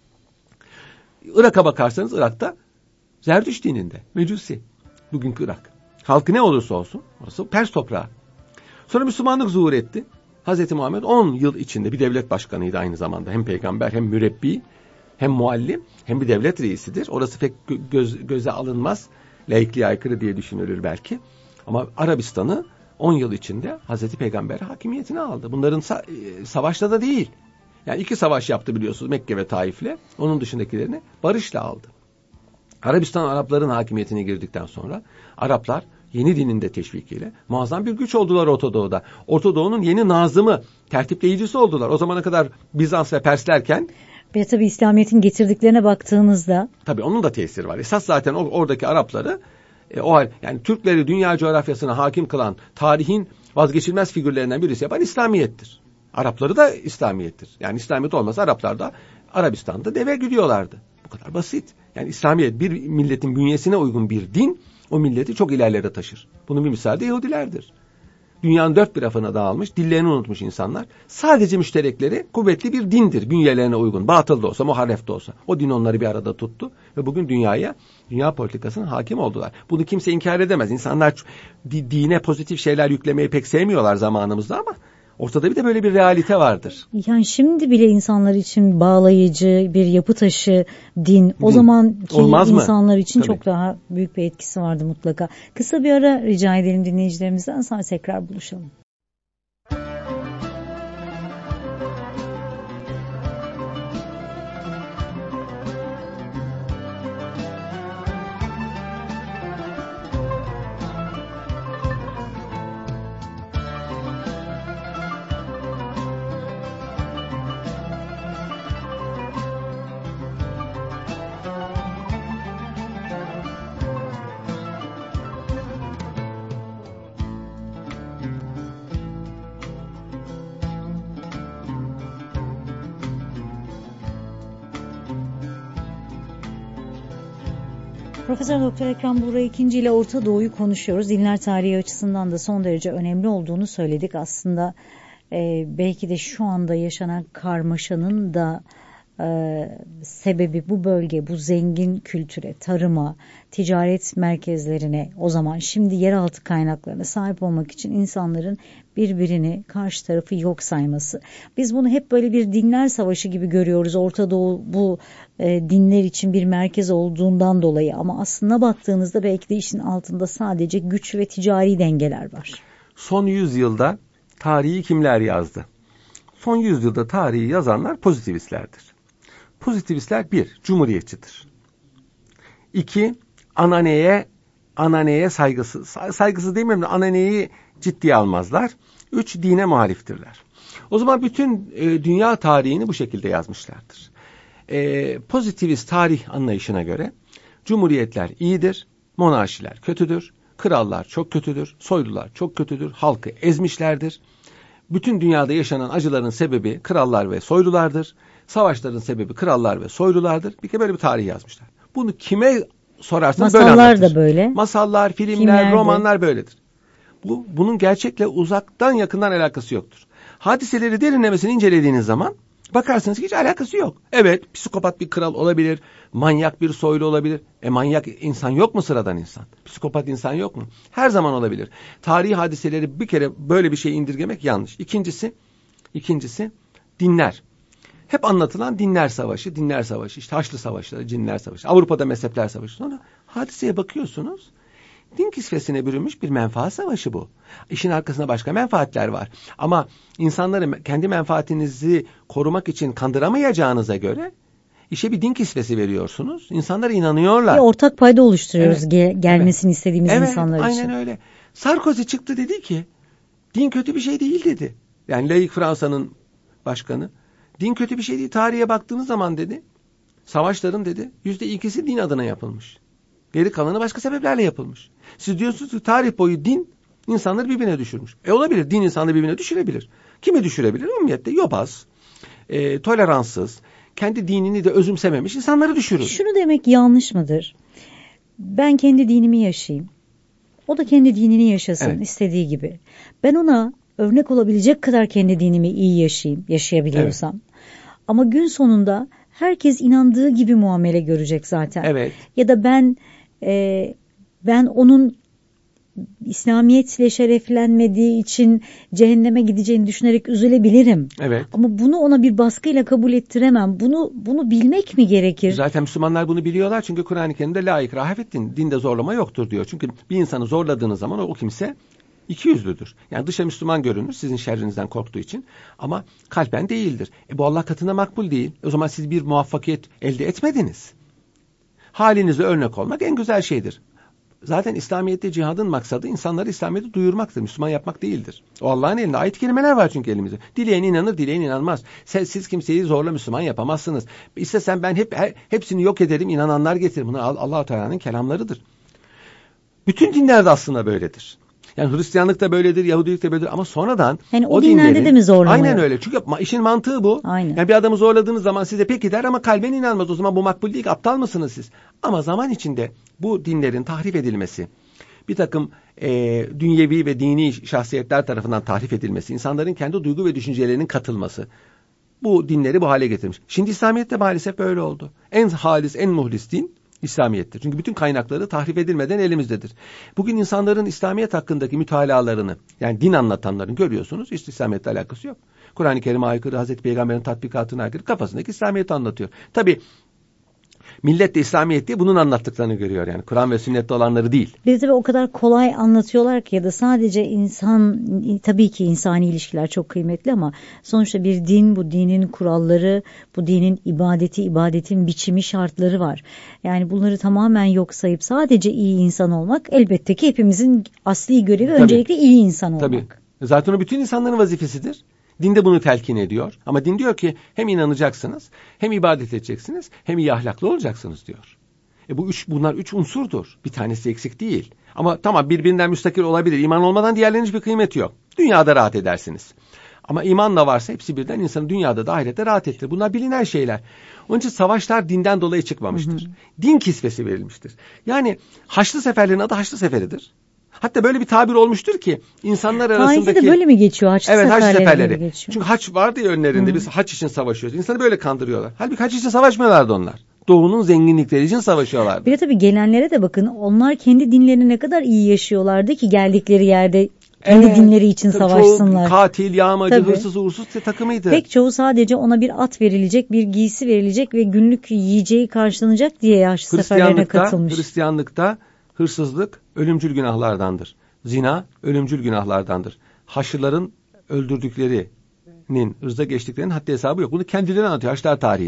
[SPEAKER 2] Irak'a bakarsanız Irak'ta Zerdüş dininde. Mecusi. Bugünkü Irak. Halkı ne olursa olsun orası Pers toprağı. Sonra Müslümanlık zuhur etti. Hazreti Muhammed on yıl içinde bir devlet başkanıydı aynı zamanda. Hem peygamber hem mürebbi hem muallim hem bir devlet reisidir. Orası pek göz, göze alınmaz. Laikliğe aykırı diye düşünülür belki. Ama Arabistan'ı on yıl içinde Hazreti Peygamber hakimiyetine aldı. Bunların sa- savaşla da değil. Yani iki savaş yaptı biliyorsunuz Mekke ve Taif'le. Onun dışındakilerini barışla aldı. Arabistan Arapların hakimiyetine girdikten sonra Araplar yeni dinin de teşvikiyle muazzam bir güç oldular Orta Doğu'da. Orta Doğu'nun yeni nazımı, tertipleyicisi oldular. O zamana kadar Bizans ve Perslerken
[SPEAKER 1] ve tabii İslamiyet'in getirdiklerine baktığımızda
[SPEAKER 2] tabii onun da tesiri var. Esas zaten o, oradaki Arapları e, o hal yani Türkleri dünya coğrafyasına hakim kılan tarihin vazgeçilmez figürlerinden birisi yapan İslamiyet'tir. Arapları da İslamiyet'tir. Yani İslamiyet olmasa Araplar da Arabistan'da deve gidiyorlardı. Bu kadar basit. Yani İslamiyet bir milletin bünyesine uygun bir din o milleti çok ilerlere taşır. Bunun bir misali de Yahudilerdir. Dünyanın dört bir tarafına dağılmış, dillerini unutmuş insanlar. Sadece müşterekleri kuvvetli bir dindir. Bünyelerine uygun. Batıl da olsa, muharref de olsa. O din onları bir arada tuttu. Ve bugün dünyaya, dünya politikasına hakim oldular. Bunu kimse inkar edemez. İnsanlar dine pozitif şeyler yüklemeyi pek sevmiyorlar zamanımızda ama ortada bir de böyle bir realite vardır.
[SPEAKER 1] Yani şimdi bile insanlar için bağlayıcı bir yapı taşı din. O din. Zamanki Olmaz insanlar mı? için Tabii. çok daha büyük bir etkisi vardı mutlaka. Kısa bir ara rica edelim dinleyicilerimizden, sonra tekrar buluşalım. Profesör Doktor Ekrem Buğra ikinci ile Orta Doğu'yu konuşuyoruz. Dinler tarihi açısından da son derece önemli olduğunu söyledik. Aslında e, belki de şu anda yaşanan karmaşanın da e, sebebi bu bölge, bu zengin kültüre, tarıma, ticaret merkezlerine, o zaman şimdi yeraltı kaynaklarına sahip olmak için insanların birbirini, karşı tarafı yok sayması. Biz bunu hep böyle bir dinler savaşı gibi görüyoruz. Orta Doğu bu e, dinler için bir merkez olduğundan dolayı, ama aslına baktığınızda belki de işin altında sadece güç ve ticari dengeler var.
[SPEAKER 2] Son yüzyılda tarihi kimler yazdı? Son yüzyılda tarihi yazanlar pozitivistlerdir. Pozitivistler bir, cumhuriyetçidir. İki, ananeye, ananeye saygısı, saygısı demeyeyim de ananeyi ciddiye almazlar. Üç, dine muhaliftirler. O zaman bütün e, dünya tarihini bu şekilde yazmışlardır. E, pozitivist tarih anlayışına göre cumhuriyetler iyidir, monarşiler kötüdür, krallar çok kötüdür, soylular çok kötüdür, halkı ezmişlerdir. Bütün dünyada yaşanan acıların sebebi krallar ve soylulardır. Savaşların sebebi krallar ve soylulardır. Bir kere böyle bir tarih yazmışlar. Bunu kime sorarsanız böyle anlatır.
[SPEAKER 1] Masallar da böyle.
[SPEAKER 2] Masallar, filmler,
[SPEAKER 1] Filmlerde.
[SPEAKER 2] romanlar böyledir. Bu, bunun gerçekle uzaktan yakından alakası yoktur. Hadiseleri derinlemesine incelediğiniz zaman bakarsınız ki hiç alakası yok. Evet, psikopat bir kral olabilir, manyak bir soylu olabilir. E manyak insan yok mu, sıradan insan? Psikopat insan yok mu? Her zaman olabilir. Tarihi hadiseleri bir kere böyle bir şey indirgemek yanlış. İkincisi, ikincisi dinler. Hep anlatılan dinler savaşı, dinler savaşı, işte Haçlı Savaşları, cinler savaşı, Avrupa'da mezhepler savaşı. Sonra hadiseye bakıyorsunuz, din kisvesine bürünmüş bir menfaat savaşı bu. İşin arkasında başka menfaatler var. Ama insanları kendi menfaatinizi korumak için kandıramayacağınıza göre işe bir din kisvesi veriyorsunuz. İnsanlar inanıyorlar.
[SPEAKER 1] Bir ortak payda oluşturuyoruz
[SPEAKER 2] Evet.
[SPEAKER 1] ge- gelmesini
[SPEAKER 2] Evet.
[SPEAKER 1] istediğimiz
[SPEAKER 2] evet,
[SPEAKER 1] insanlar için.
[SPEAKER 2] Aynen öyle. Sarkozy çıktı dedi ki din kötü bir şey değil dedi. Yani laik Fransa'nın başkanı. Din kötü bir şey değil. Tarihe baktığınız zaman dedi, savaşların dedi yüzde ikisi din adına yapılmış. Geri kalanı başka sebeplerle yapılmış. Siz diyorsunuz ki tarih boyu din insanları birbirine düşürmüş. E olabilir, din insanları birbirine düşürebilir. Kimi düşürebilir? Ümmiyette yobaz, e, toleranssız, kendi dinini de özümsememiş insanları düşürür.
[SPEAKER 1] Şunu demek yanlış mıdır? Ben kendi dinimi yaşayayım. O da kendi dinini yaşasın, evet, istediği gibi. Ben ona örnek olabilecek kadar kendi dinimi iyi yaşayayım, yaşayabiliyorsam. Evet. Ama gün sonunda herkes inandığı gibi muamele görecek zaten.
[SPEAKER 2] Evet.
[SPEAKER 1] Ya da ben e, ben onun İslamiyetle şereflenmediği için cehenneme gideceğini düşünerek üzülebilirim.
[SPEAKER 2] Evet.
[SPEAKER 1] Ama bunu ona bir baskıyla kabul ettiremem. Bunu bunu bilmek mi gerekir?
[SPEAKER 2] Zaten Müslümanlar bunu biliyorlar çünkü Kur'an-ı Kerim'de la ikrahe fid-din, dinde zorlama yoktur diyor. Çünkü bir insanı zorladığınız zaman o, o kimse iki yüzlüdür. Yani dışa Müslüman görünür sizin şerrinizden korktuğu için ama kalben değildir. E bu Allah katında makbul değil. O zaman siz bir muvaffakiyet elde etmediniz. Halinize örnek olmak en güzel şeydir. Zaten İslamiyet'te cihadın maksadı insanları İslamiyet'e duyurmaktır. Müslüman yapmak değildir. O Allah'ın elinde. Ayet-i kerimeler var çünkü elimizde. Dileyen inanır, dileyen inanmaz. Siz, siz kimseyi zorla Müslüman yapamazsınız. İstesen ben hep hepsini yok ederim, inananlar getiririm. Bunlar Allah-u Teala'nın kelamlarıdır. Bütün dinlerde aslında böyledir. Yani Hristiyanlık da böyledir, Yahudilik de böyledir ama sonradan
[SPEAKER 1] yani o,
[SPEAKER 2] o
[SPEAKER 1] dinlerde
[SPEAKER 2] dinlerin,
[SPEAKER 1] de mi zorlanıyor?
[SPEAKER 2] Aynen öyle. Çünkü işin mantığı bu.
[SPEAKER 1] Aynen.
[SPEAKER 2] Yani bir adamı zorladığınız zaman size peki der ama kalben inanmaz. O zaman bu makbul değil, aptal mısınız siz? Ama zaman içinde bu dinlerin tahrif edilmesi, bir takım e, dünyevi ve dini şahsiyetler tarafından tahrif edilmesi, insanların kendi duygu ve düşüncelerinin katılması, bu dinleri bu hale getirmiş. Şimdi İslamiyet'te maalesef böyle oldu. En halis, en muhlis din İslamiyet'tir. Çünkü bütün kaynakları tahrif edilmeden elimizdedir. Bugün insanların İslamiyet hakkındaki mütalalarını, yani din anlatanların görüyorsunuz, hiç İslamiyet'le alakası yok. Kur'an-ı Kerim'e aykırı, Hazreti Peygamber'in tatbikatına aykırı, kafasındaki İslamiyet'i anlatıyor. Tabii millet de İslamiyet diye bunun anlattıklarını görüyor yani. Kur'an ve sünnette olanları değil.
[SPEAKER 1] Bir de tabii o kadar kolay anlatıyorlar ki ya da sadece insan, tabii ki insani ilişkiler çok kıymetli ama sonuçta bir din, bu dinin kuralları, bu dinin ibadeti, ibadetin biçimi, şartları var. Yani bunları tamamen yok sayıp sadece iyi insan olmak elbette ki hepimizin asli görevi, tabii, öncelikle iyi insan olmak.
[SPEAKER 2] Tabii. Zaten o bütün insanların vazifesidir. Din de bunu telkin ediyor. Ama din diyor ki hem inanacaksınız, hem ibadet edeceksiniz, hem iyi ahlaklı olacaksınız diyor. E bu üç, bunlar üç unsurdur. Bir tanesi eksik değil. Ama tamam birbirinden müstakil olabilir. İman olmadan diğerlerinin hiçbir kıymeti yok. Dünyada rahat edersiniz. Ama iman da varsa hepsi birden insanı dünyada da ahirette rahat ettirir. Bunlar bilinen şeyler. Onun için savaşlar dinden dolayı çıkmamıştır. Hı hı. Din kisvesi verilmiştir. Yani Haçlı Seferlerin adı Haçlı Seferidir. Hatta böyle bir tabir olmuştur ki insanlar arasındaki...
[SPEAKER 1] Tarihte de böyle mi geçiyor Haçlı
[SPEAKER 2] evet,
[SPEAKER 1] Seferleri?
[SPEAKER 2] Evet Haçlı Seferleri. Çünkü haç vardı ya önlerinde, hmm. biz haç için savaşıyoruz. İnsanı böyle kandırıyorlar. Halbuki haç için savaşmıyorlardı onlar. Doğunun zenginlikleri için savaşıyorlardı.
[SPEAKER 1] Bir de tabii gelenlere de bakın, onlar kendi dinlerini ne kadar iyi yaşıyorlardı ki geldikleri yerde kendi evet, dinleri için savaşsınlar.
[SPEAKER 2] Katil, yağmacı, tabii, hırsız, uğursuz takımıydı.
[SPEAKER 1] Pek çoğu sadece ona bir at verilecek, bir giysi verilecek ve günlük yiyeceği karşılanacak diye Haçlı Seferlerine katılmış.
[SPEAKER 2] Hristiyanlıkta hırsızlık ölümcül günahlardandır. Zina ölümcül günahlardandır. Haçlıların öldürdüklerinin, ırza geçtiklerinin haddi hesabı yok. Bunu kendileri anlatıyor Haçlılar tarihinde.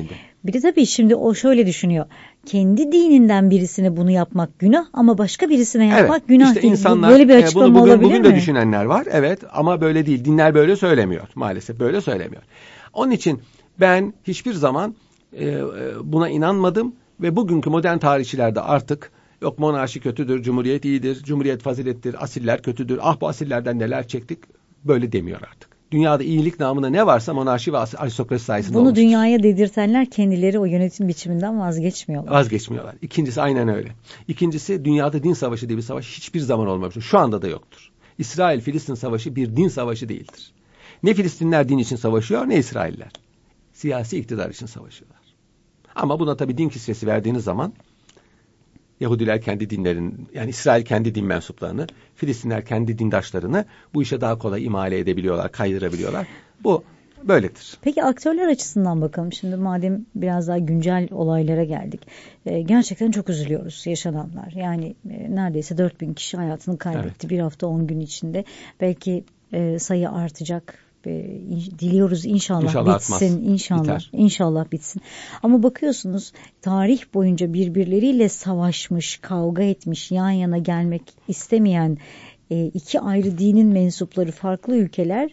[SPEAKER 1] Bir de tabii şimdi o şöyle düşünüyor. Kendi dininden birisine bunu yapmak günah ama başka birisine yapmak
[SPEAKER 2] evet,
[SPEAKER 1] günah
[SPEAKER 2] işte
[SPEAKER 1] değil.
[SPEAKER 2] insanlar,
[SPEAKER 1] böyle bir açıklama
[SPEAKER 2] bunu bugün,
[SPEAKER 1] olabilir
[SPEAKER 2] bugün
[SPEAKER 1] mi?
[SPEAKER 2] de düşünenler var. Evet, ama böyle değil. Dinler böyle söylemiyor maalesef. Böyle söylemiyor. Onun için ben hiçbir zaman e, buna inanmadım ve bugünkü modern tarihçilerde artık yok monarşi kötüdür, cumhuriyet iyidir, cumhuriyet fazilettir, asiller kötüdür. Ah bu asillerden neler çektik. Böyle demiyor artık. Dünyada iyilik namına ne varsa monarşi ve aristokrasi sayesinde
[SPEAKER 1] Bunu
[SPEAKER 2] olmuştur.
[SPEAKER 1] dünyaya dedirtenler kendileri o yönetim biçiminden vazgeçmiyorlar.
[SPEAKER 2] Vazgeçmiyorlar. İkincisi aynen öyle. İkincisi dünyada din savaşı diye bir savaş hiçbir zaman olmamıştır. Şu anda da yoktur. İsrail-Filistin savaşı bir din savaşı değildir. Ne Filistinler din için savaşıyor ne İsrailler. Siyasi iktidar için savaşıyorlar. Ama buna tabii din kisvesi verdiğiniz zaman Yahudiler kendi dinlerin, yani İsrail kendi din mensuplarını, Filistinler kendi dindaşlarını bu işe daha kolay imale edebiliyorlar, kaydırabiliyorlar. Bu böyledir.
[SPEAKER 1] Peki aktörler açısından bakalım. Şimdi madem biraz daha güncel olaylara geldik. E, gerçekten çok üzülüyoruz yaşananlar. Yani e, neredeyse dört bin kişi hayatını kaybetti. Evet. Bir hafta on gün içinde. Belki e, sayı artacak. E, diliyoruz inşallah, inşallah bitsin. Artmaz. İnşallah. Biter. İnşallah bitsin. Ama bakıyorsunuz tarih boyunca birbirleriyle savaşmış, kavga etmiş, yan yana gelmek istemeyen e, iki ayrı dinin mensupları farklı ülkeler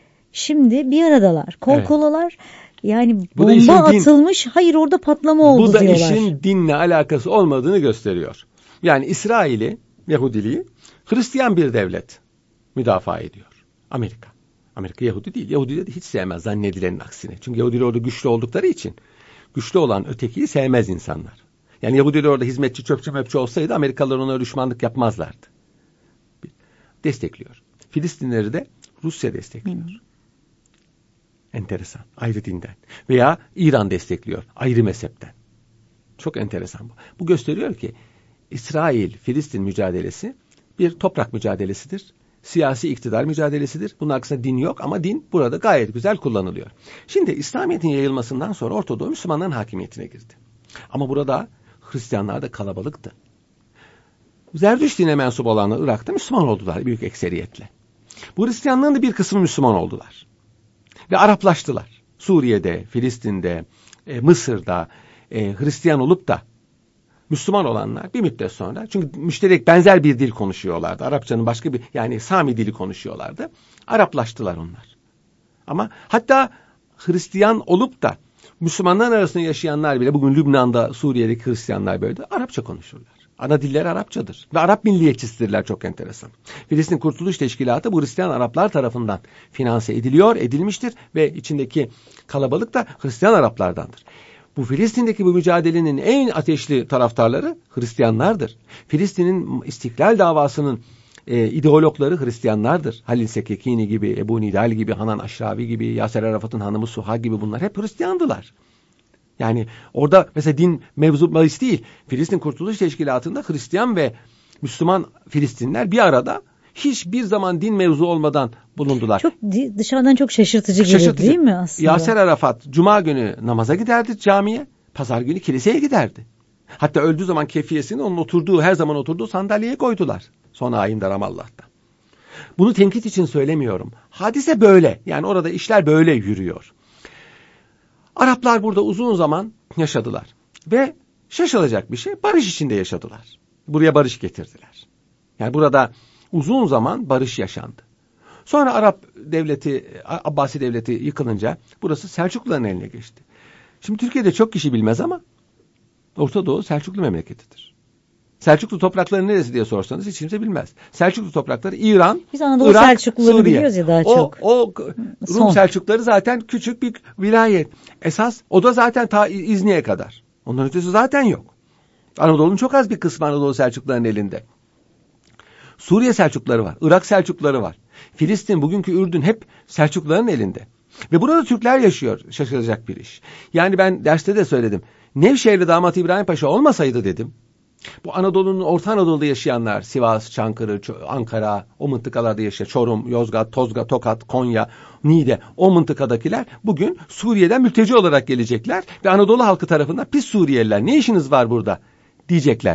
[SPEAKER 1] şimdi bir aradalar. Kol evet. kolalar. Yani bu bomba atılmış. Din, hayır orada patlama oldu diyorlar.
[SPEAKER 2] Bu da işin dinle alakası olmadığını gösteriyor. Yani İsrail'i, Yahudiliği Hristiyan bir devlet müdafaa ediyor. Amerika. Amerika Yahudi değil. Yahudileri de hiç sevmez zannedilenin aksine. Çünkü Yahudiler orada güçlü oldukları için güçlü olan ötekiyi sevmez insanlar. Yani Yahudiler orada hizmetçi, çöpçü, möpçü olsaydı Amerikalılar ona düşmanlık yapmazlardı. Destekliyor. Filistinleri de Rusya destekliyor. Hı. Enteresan. Ayrı dinden. Veya İran destekliyor. Ayrı mezhepten. Çok enteresan bu. Bu gösteriyor ki İsrail-Filistin mücadelesi bir toprak mücadelesidir. Siyasi iktidar mücadelesidir. Bunun aksine din yok ama din burada gayet güzel kullanılıyor. Şimdi İslamiyet'in yayılmasından sonra Orta Doğu Müslümanların hakimiyetine girdi. Ama burada Hristiyanlar da kalabalıktı. Zerdüşt dine mensup olanlar Irak'ta Müslüman oldular büyük ekseriyetle. Bu Hristiyanların da bir kısmı Müslüman oldular. Ve Araplaştılar. Suriye'de, Filistin'de, e, Mısır'da e, Hristiyan olup da Müslüman olanlar bir müddet sonra, çünkü müşterek benzer bir dil konuşuyorlardı. Arapçanın başka bir, yani Sami dili konuşuyorlardı. Araplaştılar onlar. Ama hatta Hristiyan olup da Müslümanlar arasında yaşayanlar bile, bugün Lübnan'da, Suriye'deki Hristiyanlar böyle de Arapça konuşurlar. Ana diller Arapçadır. Ve Arap milliyetçisidirler, çok enteresan. Filistin Kurtuluş Teşkilatı bu Hristiyan Araplar tarafından finanse ediliyor, edilmiştir ve içindeki kalabalık da Hristiyan Araplardandır. Bu Filistin'deki bu mücadelenin en ateşli taraftarları Hristiyanlardır. Filistin'in istiklal davasının e, ideologları Hristiyanlardır. Halil Sekekini gibi, Ebu Nidal gibi, Hanan Aşravi gibi, Yaser Arafat'ın hanımı Suha gibi, bunlar hep Hristiyandılar. Yani orada mesela din mevzu bahis değil. Filistin Kurtuluş Teşkilatı'nda Hristiyan ve Müslüman Filistinler bir arada hiçbir zaman din mevzu olmadan bulundular.
[SPEAKER 1] Çok dışarıdan çok şaşırtıcı, şaşırtıcı gelir değil mi aslında?
[SPEAKER 2] Yaser Arafat Cuma günü namaza giderdi camiye, Pazar günü kiliseye giderdi. Hatta öldüğü zaman kefiyesini onun oturduğu, her zaman oturduğu sandalyeye koydular. Son ayında Ramallah'ta. Bunu tenkit için söylemiyorum. Hadise böyle. Yani orada işler böyle yürüyor. Araplar burada uzun zaman yaşadılar. Ve şaşılacak bir şey, barış içinde yaşadılar. Buraya barış getirdiler. Yani burada uzun zaman barış yaşandı. Sonra Arap devleti, Abbasi devleti yıkılınca burası Selçukluların eline geçti. Şimdi Türkiye'de çok kişi bilmez ama Orta Doğu Selçuklu memleketidir. Selçuklu toprakları neresi diye sorsanız hiç kimse bilmez. Selçuklu toprakları İran,
[SPEAKER 1] biz Anadolu
[SPEAKER 2] Irak,
[SPEAKER 1] Selçukluları
[SPEAKER 2] Suriye.
[SPEAKER 1] Biliyoruz ya daha
[SPEAKER 2] o,
[SPEAKER 1] çok.
[SPEAKER 2] O Rum Son. Selçukluları zaten küçük bir vilayet. Esas o da zaten ta İzni'ye kadar. Onların ötesi zaten yok. Anadolu'nun çok az bir kısmı Anadolu Selçukluların elinde. Suriye Selçukluları var, Irak Selçukluları var. Filistin, bugünkü Ürdün hep Selçukluların elinde. Ve burada Türkler yaşıyor, şaşıracak bir iş. Yani ben derste de söyledim. Nevşehirli damat İbrahim Paşa olmasaydı dedim, bu Anadolu'nun, Orta Anadolu'da yaşayanlar, Sivas, Çankırı, Ankara, o mıntıkalarda yaşayan, Çorum, Yozgat, Tozgat, Tokat, Konya, Niğde, o mıntıkadakiler bugün Suriye'den mülteci olarak gelecekler ve Anadolu halkı tarafından pis Suriyeliler, ne işiniz var burada diyeceklerdi.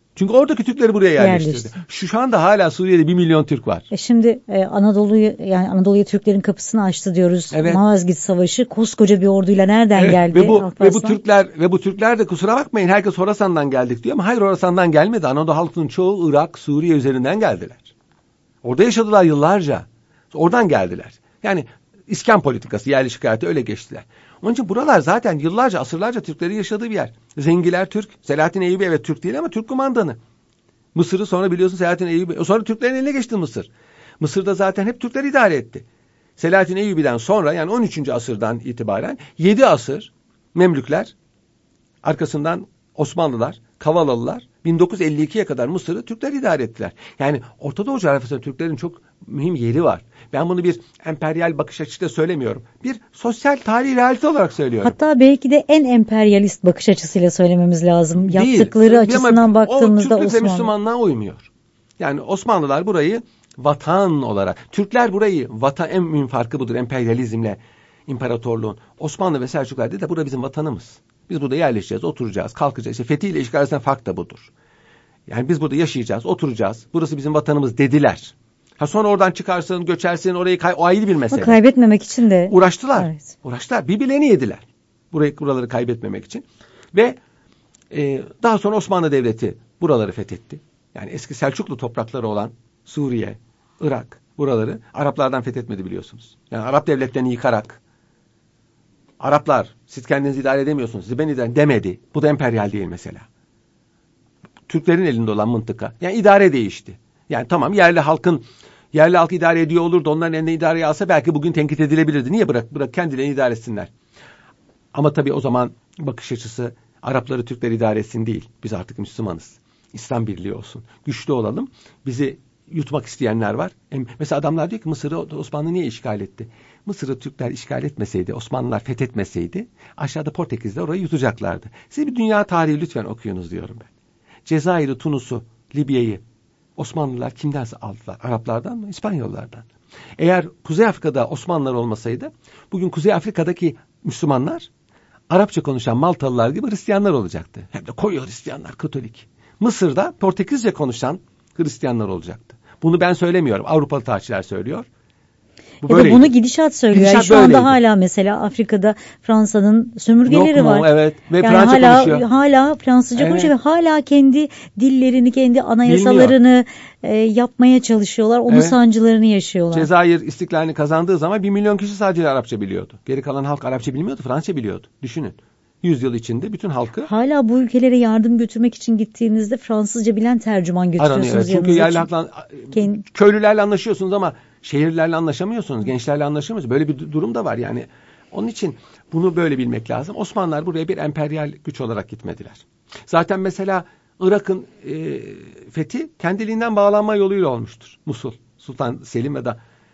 [SPEAKER 2] Çünkü oradaki Türkleri buraya yerleştirdi.
[SPEAKER 1] Yerleşti.
[SPEAKER 2] Şu, şu anda hala Suriye'de bir milyon Türk var.
[SPEAKER 1] E şimdi e, Anadolu'yu yani Anadolu'ya Türklerin kapısını açtı diyoruz.
[SPEAKER 2] Evet.
[SPEAKER 1] Malazgirt Savaşı koskoca bir orduyla nereden
[SPEAKER 2] Evet,
[SPEAKER 1] geldi?
[SPEAKER 2] Ve bu
[SPEAKER 1] Alparslan?
[SPEAKER 2] ve bu Türkler ve bu Türkler de kusura bakmayın herkes Horasan'dan geldik diyor ama hayır Horasan'dan gelmedi. Anadolu halkının çoğu Irak, Suriye üzerinden geldiler. Orada yaşadılar yıllarca. Oradan geldiler. Yani İskan politikası, yerleşik hayatı öyle geçtiler. Onun için buralar zaten yıllarca, asırlarca Türklerin yaşadığı bir yer. Zengiler Türk. Selahattin Eyyubi evet Türk değil ama Türk kumandanı. Mısır'ı sonra biliyorsun Selahattin Eyyubi. Sonra Türklerin eline geçti Mısır. Mısır'da zaten hep Türkler idare etti. Selahattin Eyyubi'den sonra yani on üçüncü asırdan itibaren yedi asır Memlükler, arkasından Osmanlılar, Kavalalılar bin dokuz yüz elli ikiye kadar Mısır'ı Türkler idare ettiler. Yani Orta Doğu coğrafyasında Türklerin çok mühim yeri var. Ben bunu bir emperyal bakış açısıyla söylemiyorum. Bir sosyal tarihi realite olarak söylüyorum.
[SPEAKER 1] Hatta belki de en emperyalist bakış açısıyla söylememiz lazım.
[SPEAKER 2] Değil.
[SPEAKER 1] Yaptıkları açısından
[SPEAKER 2] Ama
[SPEAKER 1] baktığımızda
[SPEAKER 2] o Türklükle
[SPEAKER 1] Osmanlı.
[SPEAKER 2] Müslümanlığa uymuyor. Yani Osmanlılar burayı vatan olarak, Türkler burayı vatan, en mühim farkı budur emperyalizmle imparatorluğun. Osmanlı ve Selçuklar dedi de burada bizim vatanımız. Biz burada yerleşeceğiz, oturacağız, kalkacağız. İşte fethiyle işgal arasında fark da budur. Yani biz burada yaşayacağız, oturacağız. Burası bizim vatanımız dediler. Ha sonra oradan çıkarsın, göçersin, orayı kay o ayrı bir mesele.
[SPEAKER 1] Ama kaybetmemek için de
[SPEAKER 2] uğraştılar.
[SPEAKER 1] Evet.
[SPEAKER 2] Uğraştılar. Birbirlerini yediler. Burayı buraları kaybetmemek için. Ve e, daha sonra Osmanlı Devleti buraları fethetti. Yani eski Selçuklu toprakları olan Suriye, Irak buraları Araplardan fethetmedi biliyorsunuz. Yani Arap devletlerini yıkarak Araplar siz kendinizi idare edemiyorsunuz, sizi ben idare demedi. Bu da emperyal değil mesela. Türklerin elinde olan mıntıka. Yani idare değişti. Yani tamam yerli halkın yerli halk idare ediyor olurdu. Onların eline idareyi alsa belki bugün tenkit edilebilirdi. Niye bırak bırak kendilerini idare etsinler. Ama tabii o zaman bakış açısı Arapları Türkler idare etsin değil. Biz artık Müslümanız. İslam birliği olsun. Güçlü olalım. Bizi yutmak isteyenler var. Mesela adamlar diyor ki Mısır'ı Osmanlı niye işgal etti? Mısır'ı Türkler işgal etmeseydi, Osmanlılar fethetmeseydi aşağıda Portekizler orayı yutacaklardı. Siz bir dünya tarihi lütfen okuyunuz diyorum ben. Cezayir'i, Tunus'u, Libya'yı Osmanlılar kimden aldılar? Araplardan mı? İspanyollardan. Eğer Kuzey Afrika'da Osmanlılar olmasaydı bugün Kuzey Afrika'daki Müslümanlar Arapça konuşan Maltalılar gibi Hristiyanlar olacaktı. Hem de koyu Hristiyanlar, Katolik. Mısır'da Portekizce konuşan Hristiyanlar olacaktı. Bunu ben söylemiyorum. Avrupalı tarihçiler söylüyor. Bu
[SPEAKER 1] ya da bunu gidişat söylüyor.
[SPEAKER 2] Gidişat
[SPEAKER 1] yani şu
[SPEAKER 2] böyleydi.
[SPEAKER 1] anda hala mesela Afrika'da Fransa'nın sömürgeleri
[SPEAKER 2] Yok mu?
[SPEAKER 1] var.
[SPEAKER 2] Evet. Ve
[SPEAKER 1] yani
[SPEAKER 2] Fransızca
[SPEAKER 1] hala,
[SPEAKER 2] konuşuyor.
[SPEAKER 1] Hala Fransızca
[SPEAKER 2] Evet.
[SPEAKER 1] konuşuyor ve hala kendi dillerini, kendi anayasalarını e, yapmaya çalışıyorlar. Onun
[SPEAKER 2] Evet.
[SPEAKER 1] sancılarını yaşıyorlar.
[SPEAKER 2] Cezayir istiklalini kazandığı zaman bir milyon kişi sadece Arapça biliyordu. Geri kalan halk Arapça bilmiyordu, Fransızca biliyordu. Düşünün. Yüz yıl içinde bütün halkı
[SPEAKER 1] hala bu ülkelere yardım götürmek için gittiğinizde Fransızca bilen tercüman götürüyorsunuz
[SPEAKER 2] aranıyor. Çünkü yerli halkla,
[SPEAKER 1] Kendi...
[SPEAKER 2] köylülerle anlaşıyorsunuz ama şehirlerle anlaşamıyorsunuz, gençlerle anlaşamıyorsunuz. Böyle bir durum da var yani. Onun için bunu böyle bilmek lazım. Osmanlılar buraya bir emperyal güç olarak gitmediler. Zaten mesela Irak'ın e, fethi kendiliğinden bağlanma yoluyla olmuştur. Musul, Sultan Selim ve da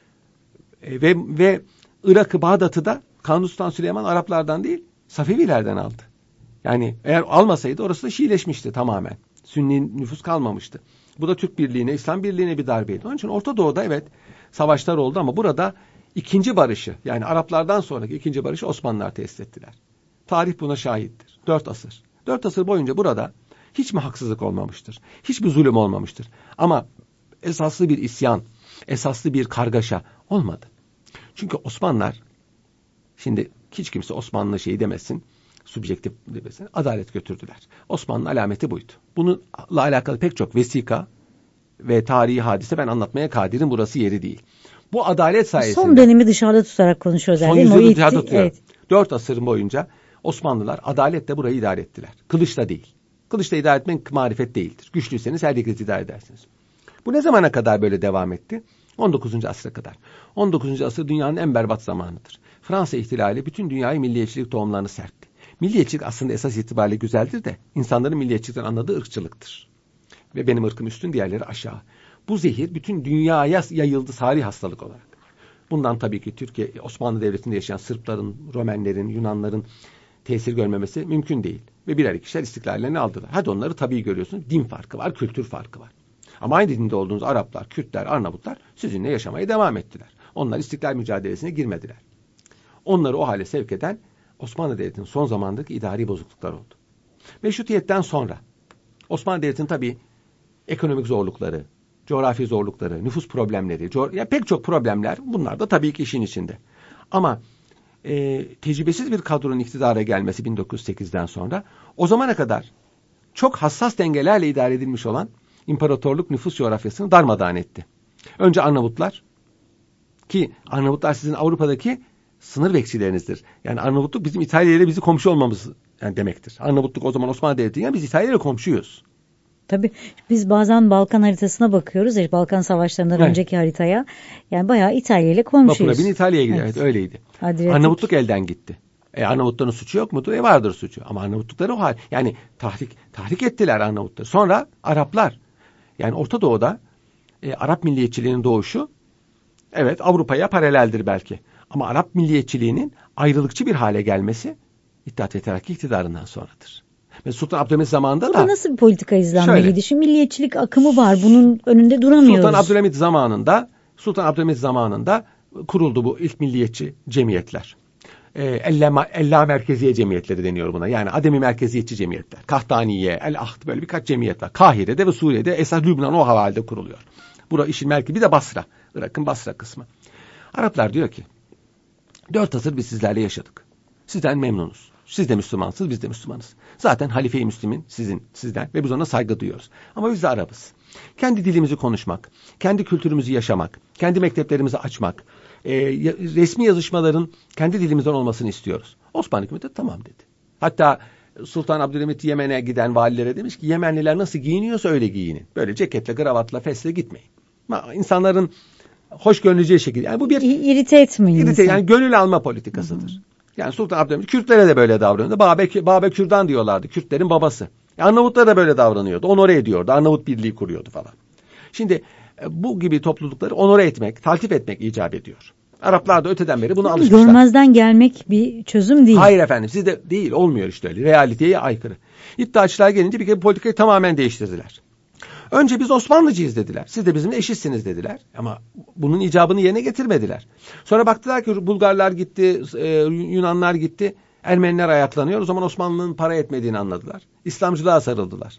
[SPEAKER 2] e, ve ve Irak'ı, Bağdat'ı da Kanuni Sultan Süleyman Araplardan değil, Safevilerden aldı. Yani eğer almasaydı orası da Şiileşmişti tamamen. Sünni nüfus kalmamıştı. Bu da Türk birliğine, İslam birliğine bir darbeydi. Onun için Orta Doğu'da evet savaşlar oldu ama burada ikinci barışı yani Araplardan sonraki ikinci barışı Osmanlılar tesis ettiler. Tarih buna şahittir. Dört asır. Dört asır boyunca burada hiç mi haksızlık olmamıştır? Hiçbir zulüm olmamıştır? Ama esaslı bir isyan, esaslı bir kargaşa olmadı. Çünkü Osmanlılar, şimdi hiç kimse Osmanlı şeyi demesin, subjektif demesin, adalet götürdüler. Osmanlı alameti buydu. Bununla alakalı pek çok vesika ve tarihi hadise ben anlatmaya kadirim, burası yeri değil. Bu adalet sayesinde...
[SPEAKER 1] Son dönemi dışarıda tutarak konuşuyoruz.
[SPEAKER 2] Son
[SPEAKER 1] değil mi?
[SPEAKER 2] yüzyılı
[SPEAKER 1] O
[SPEAKER 2] dışarıda
[SPEAKER 1] ilk-
[SPEAKER 2] tutuyorum.
[SPEAKER 1] evet.
[SPEAKER 2] Dört asır boyunca Osmanlılar adaletle burayı idare ettiler. Kılıçla değil. Kılıçla idare etmek marifet değildir. Güçlüyseniz her yeri idare edersiniz. Bu ne zamana kadar böyle devam etti? on dokuzuncu asra kadar. on dokuzuncu asır dünyanın en berbat zamanıdır. Fransa ihtilali bütün dünyayı milliyetçilik tohumlarını serpti. Milliyetçilik aslında esas itibariyle güzeldir de insanların milliyetçilikten anladığı ırkçılıktır. Ve benim ırkım üstün, diğerleri aşağı. Bu zehir bütün dünyaya yayıldı sari hastalık olarak. Bundan tabii ki Türkiye, Osmanlı Devleti'nde yaşayan Sırpların, Romenlerin, Yunanların tesir görmemesi mümkün değil. Ve birer ikişer istiklallerini aldılar. Hadi onları tabii görüyorsunuz. Din farkı var, kültür farkı var. Ama aynı dinde olduğunuz Araplar, Kürtler, Arnavutlar sizinle yaşamaya devam ettiler. Onlar istiklal mücadelesine girmediler. Onları o hale sevk eden Osmanlı Devleti'nin son zamandaki idari bozukluklar oldu. Meşrutiyetten sonra Osmanlı Devleti'nin tabii ekonomik zorlukları, coğrafi zorlukları, nüfus problemleri, co- ya pek çok problemler bunlar da tabii ki işin içinde. Ama e, tecrübesiz bir kadronun iktidara gelmesi bin dokuz yüz sekizden sonra o zamana kadar çok hassas dengelerle idare edilmiş olan imparatorluk nüfus coğrafyasını darmadağın etti. Önce Arnavutlar, ki Arnavutlar sizin Avrupa'daki sınır bekçilerinizdir. Yani Arnavutluk bizim İtalya ile bizi komşu olmamız yani demektir. Arnavutluk o zaman Osmanlı Devleti, yani biz İtalya ile komşuyuz.
[SPEAKER 1] Tabii biz bazen Balkan haritasına bakıyoruz ya, Balkan Savaşları'ndan evet. önceki haritaya. Yani bayağı İtalya ile komşuyuz.
[SPEAKER 2] Vapura bin İtalya'ya gidiyor. Evet. Evet, öyleydi. Adriyatik. Arnavutluk elden gitti. E, Arnavutların suçu yok mudur? E vardır suçu. Ama Arnavutlukları o hal. Yani tahrik, tahrik ettiler Arnavutları. Sonra Araplar. Yani Orta Doğu'da e, Arap milliyetçiliğinin doğuşu evet Avrupa'ya paraleldir belki. Ama Arap milliyetçiliğinin ayrılıkçı bir hale gelmesi İttihat ve Terakki iktidarından sonradır. Ve Sultan Abdülhamit zamanında
[SPEAKER 1] Burada
[SPEAKER 2] da
[SPEAKER 1] nasıl bir politika izlenmeliydi? Şimdi milliyetçilik akımı var. Bunun önünde duramıyoruz.
[SPEAKER 2] Sultan Abdülhamit zamanında Sultan Abdülhamit zamanında kuruldu bu ilk milliyetçi cemiyetler. Ella, Ella Merkeziye cemiyetleri deniyor buna. Yani Ademi Merkeziyetçi cemiyetler. Kahtaniye, El Ahd, böyle birkaç cemiyet var. Kahire'de ve Suriye'de, esas Lübnan o havalde kuruluyor. Bura işin merkezi, bir de Basra. Irak'ın Basra kısmı. Araplar diyor ki dört asır biz sizlerle yaşadık. Sizden memnunuz. Siz de Müslümansınız, biz de Müslümanız. Zaten Halife-i Müslim'in sizin, sizden ve biz ona saygı duyuyoruz. Ama biz de Arapız. Kendi dilimizi konuşmak, kendi kültürümüzü yaşamak, kendi mekteplerimizi açmak, e, resmi yazışmaların kendi dilimizden olmasını istiyoruz. Osmanlı hükümeti tamam dedi. Hatta Sultan Abdülhamit Yemen'e giden valilere demiş ki Yemenliler nasıl giyiniyorsa öyle giyinin. Böyle ceketle, kravatla, fesle gitmeyin. İnsanların hoş görüneceği şekilde. Yani bu bir
[SPEAKER 1] irite etmeyin.
[SPEAKER 2] İrite, yani gönül alma politikasıdır. Hı-hı. Yani Sultan Abdülhamit Kürtlere de böyle davranıyordu. Babek, Babek Kürdan diyorlardı. Kürtlerin babası. Arnavutlar da böyle davranıyordu. Onore ediyordu. Arnavut birliği kuruyordu falan. Şimdi bu gibi toplulukları onore etmek, taltif etmek icap ediyor. Araplar da öteden beri buna alışmışlar.
[SPEAKER 1] Görmezden gelmek bir çözüm değil.
[SPEAKER 2] Hayır efendim, sizde değil, olmuyor işte öyle. Realiteye aykırı. İddiaçılar gelince bir kere politikayı tamamen değiştirdiler. Önce biz Osmanlıcıyız dediler. Siz de bizimle eşitsiniz dediler. Ama bunun icabını yerine getirmediler. Sonra baktılar ki Bulgarlar gitti, Yunanlar gitti. Ermeniler ayaklanıyor. O zaman Osmanlı'nın para etmediğini anladılar. İslamcılığa sarıldılar.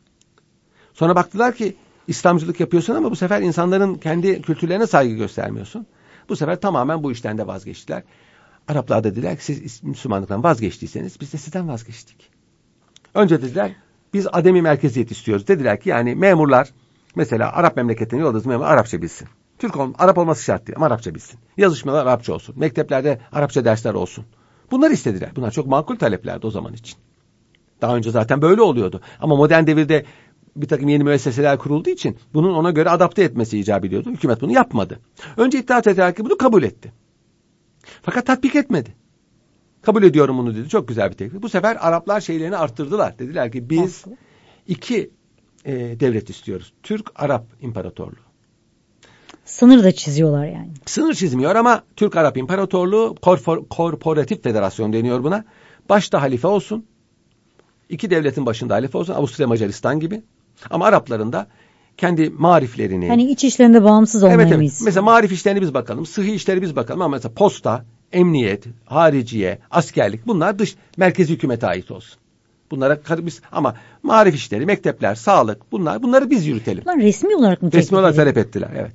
[SPEAKER 2] Sonra baktılar ki İslamcılık yapıyorsun ama bu sefer insanların kendi kültürlerine saygı göstermiyorsun. Bu sefer tamamen bu işten de vazgeçtiler. Araplar da dediler ki siz Müslümanlıktan vazgeçtiyseniz biz de sizden vazgeçtik. Önce dediler biz ademi merkeziyet istiyoruz. Dediler ki yani memurlar mesela Arap memleketine yolladığınız memur Arapça bilsin. Türk ol, Arap olması şart değil ama Arapça bilsin. Yazışmalar Arapça olsun. Mekteplerde Arapça dersler olsun. Bunları istediler. Bunlar çok makul taleplerdi o zaman için. Daha önce zaten böyle oluyordu. Ama modern devirde bir takım yeni müesseseler kurulduğu için bunun ona göre adapte etmesi icap ediyordu. Hükümet bunu yapmadı. Önce İttihat ve Terakki bunu kabul etti. Fakat tatbik etmedi. Kabul ediyorum bunu dedi. Çok güzel bir teklif. Bu sefer Araplar şeylerini arttırdılar. Dediler ki biz iki e, devlet istiyoruz. Türk-Arap İmparatorluğu.
[SPEAKER 1] Sınır da çiziyorlar yani.
[SPEAKER 2] Sınır çizmiyor ama Türk-Arap İmparatorluğu korpor, korporatif federasyon deniyor buna. Başta halife olsun. İki devletin başında halife olsun. Avusturya Macaristan gibi. Ama Arapların da kendi mariflerini.
[SPEAKER 1] Hani iç işlerinde bağımsız olmayı
[SPEAKER 2] evet, evet.
[SPEAKER 1] mıyız?
[SPEAKER 2] Mesela marif işlerini biz bakalım. Sıhhi işleri biz bakalım. Ama mesela posta, emniyet, hariciye, askerlik bunlar dış merkezi hükümete ait olsun. Bunlara biz ama marif işleri, mektepler, sağlık bunlar bunları biz yürütelim.
[SPEAKER 1] Bunlar resmi olarak mı?
[SPEAKER 2] Resmi olarak talep ettiler. Evet.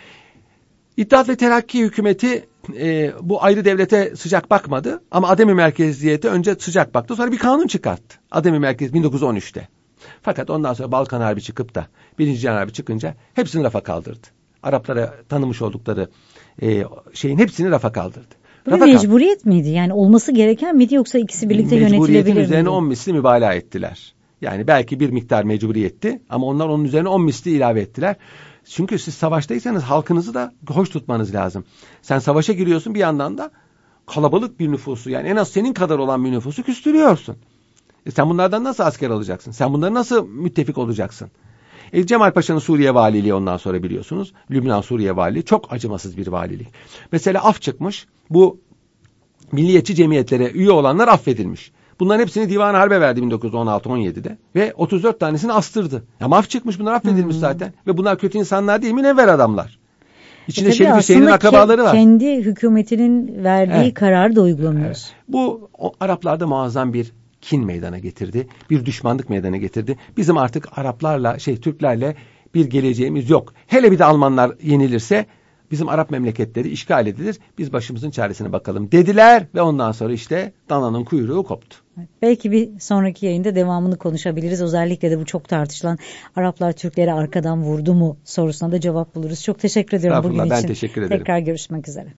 [SPEAKER 2] İttihat ve Terakki hükümeti e, bu ayrı devlete sıcak bakmadı ama ademi merkeziyete önce sıcak baktı. Sonra bir kanun çıkarttı. Ademi merkez bin dokuz yüz on üçte. Fakat ondan sonra Balkan Harbi çıkıp da Birinci Cihan Harbi çıkınca hepsini rafa kaldırdı. Araplara tanımış oldukları e, şeyin hepsini rafa kaldırdı.
[SPEAKER 1] Bu bir mecburiyet kaldı. Miydi? Yani olması gereken miydi yoksa ikisi birlikte yönetilebilir miydi?
[SPEAKER 2] Mecburiyetin üzerine on misli mübalağa ettiler. Yani belki bir miktar mecburiyetti ama onlar onun üzerine on misli ilave ettiler. Çünkü siz savaştaysanız halkınızı da hoş tutmanız lazım. Sen savaşa giriyorsun bir yandan da kalabalık bir nüfusu yani en az senin kadar olan bir nüfusu küstürüyorsun. E sen bunlardan nasıl asker alacaksın? Sen bunları nasıl müttefik olacaksın? E Cemal Paşa'nın Suriye valiliği ondan sonra biliyorsunuz. Lübnan Suriye valiliği çok acımasız bir valilik. Mesela af çıkmış. Bu milliyetçi cemiyetlere üye olanlar affedilmiş. Bunların hepsini Divan-ı Harbe verdi bin dokuz yüz on altı on yedide ve otuz dört tanesini astırdı. Ya af çıkmış bunlar affedilmiş hmm. zaten ve bunlar kötü insanlar değil münevver adamlar. İçinde e Şerif Hüseyin'in akrabaları ke- var.
[SPEAKER 1] Kendi hükümetinin verdiği evet. kararı da uygulamıyoruz.
[SPEAKER 2] Evet. Bu o, Araplarda muazzam bir kin meydana getirdi. Bir düşmanlık meydana getirdi. Bizim artık Araplarla, şey Türklerle bir geleceğimiz yok. Hele bir de Almanlar yenilirse bizim Arap memleketleri işgal edilir. Biz başımızın çaresine bakalım dediler ve ondan sonra işte dananın kuyruğu koptu.
[SPEAKER 1] Belki bir sonraki yayında devamını konuşabiliriz. Özellikle de bu çok tartışılan Araplar Türkleri arkadan vurdu mu sorusuna da cevap buluruz. Çok teşekkür ediyorum bugün için.
[SPEAKER 2] Ben teşekkür ederim.
[SPEAKER 1] Tekrar görüşmek üzere.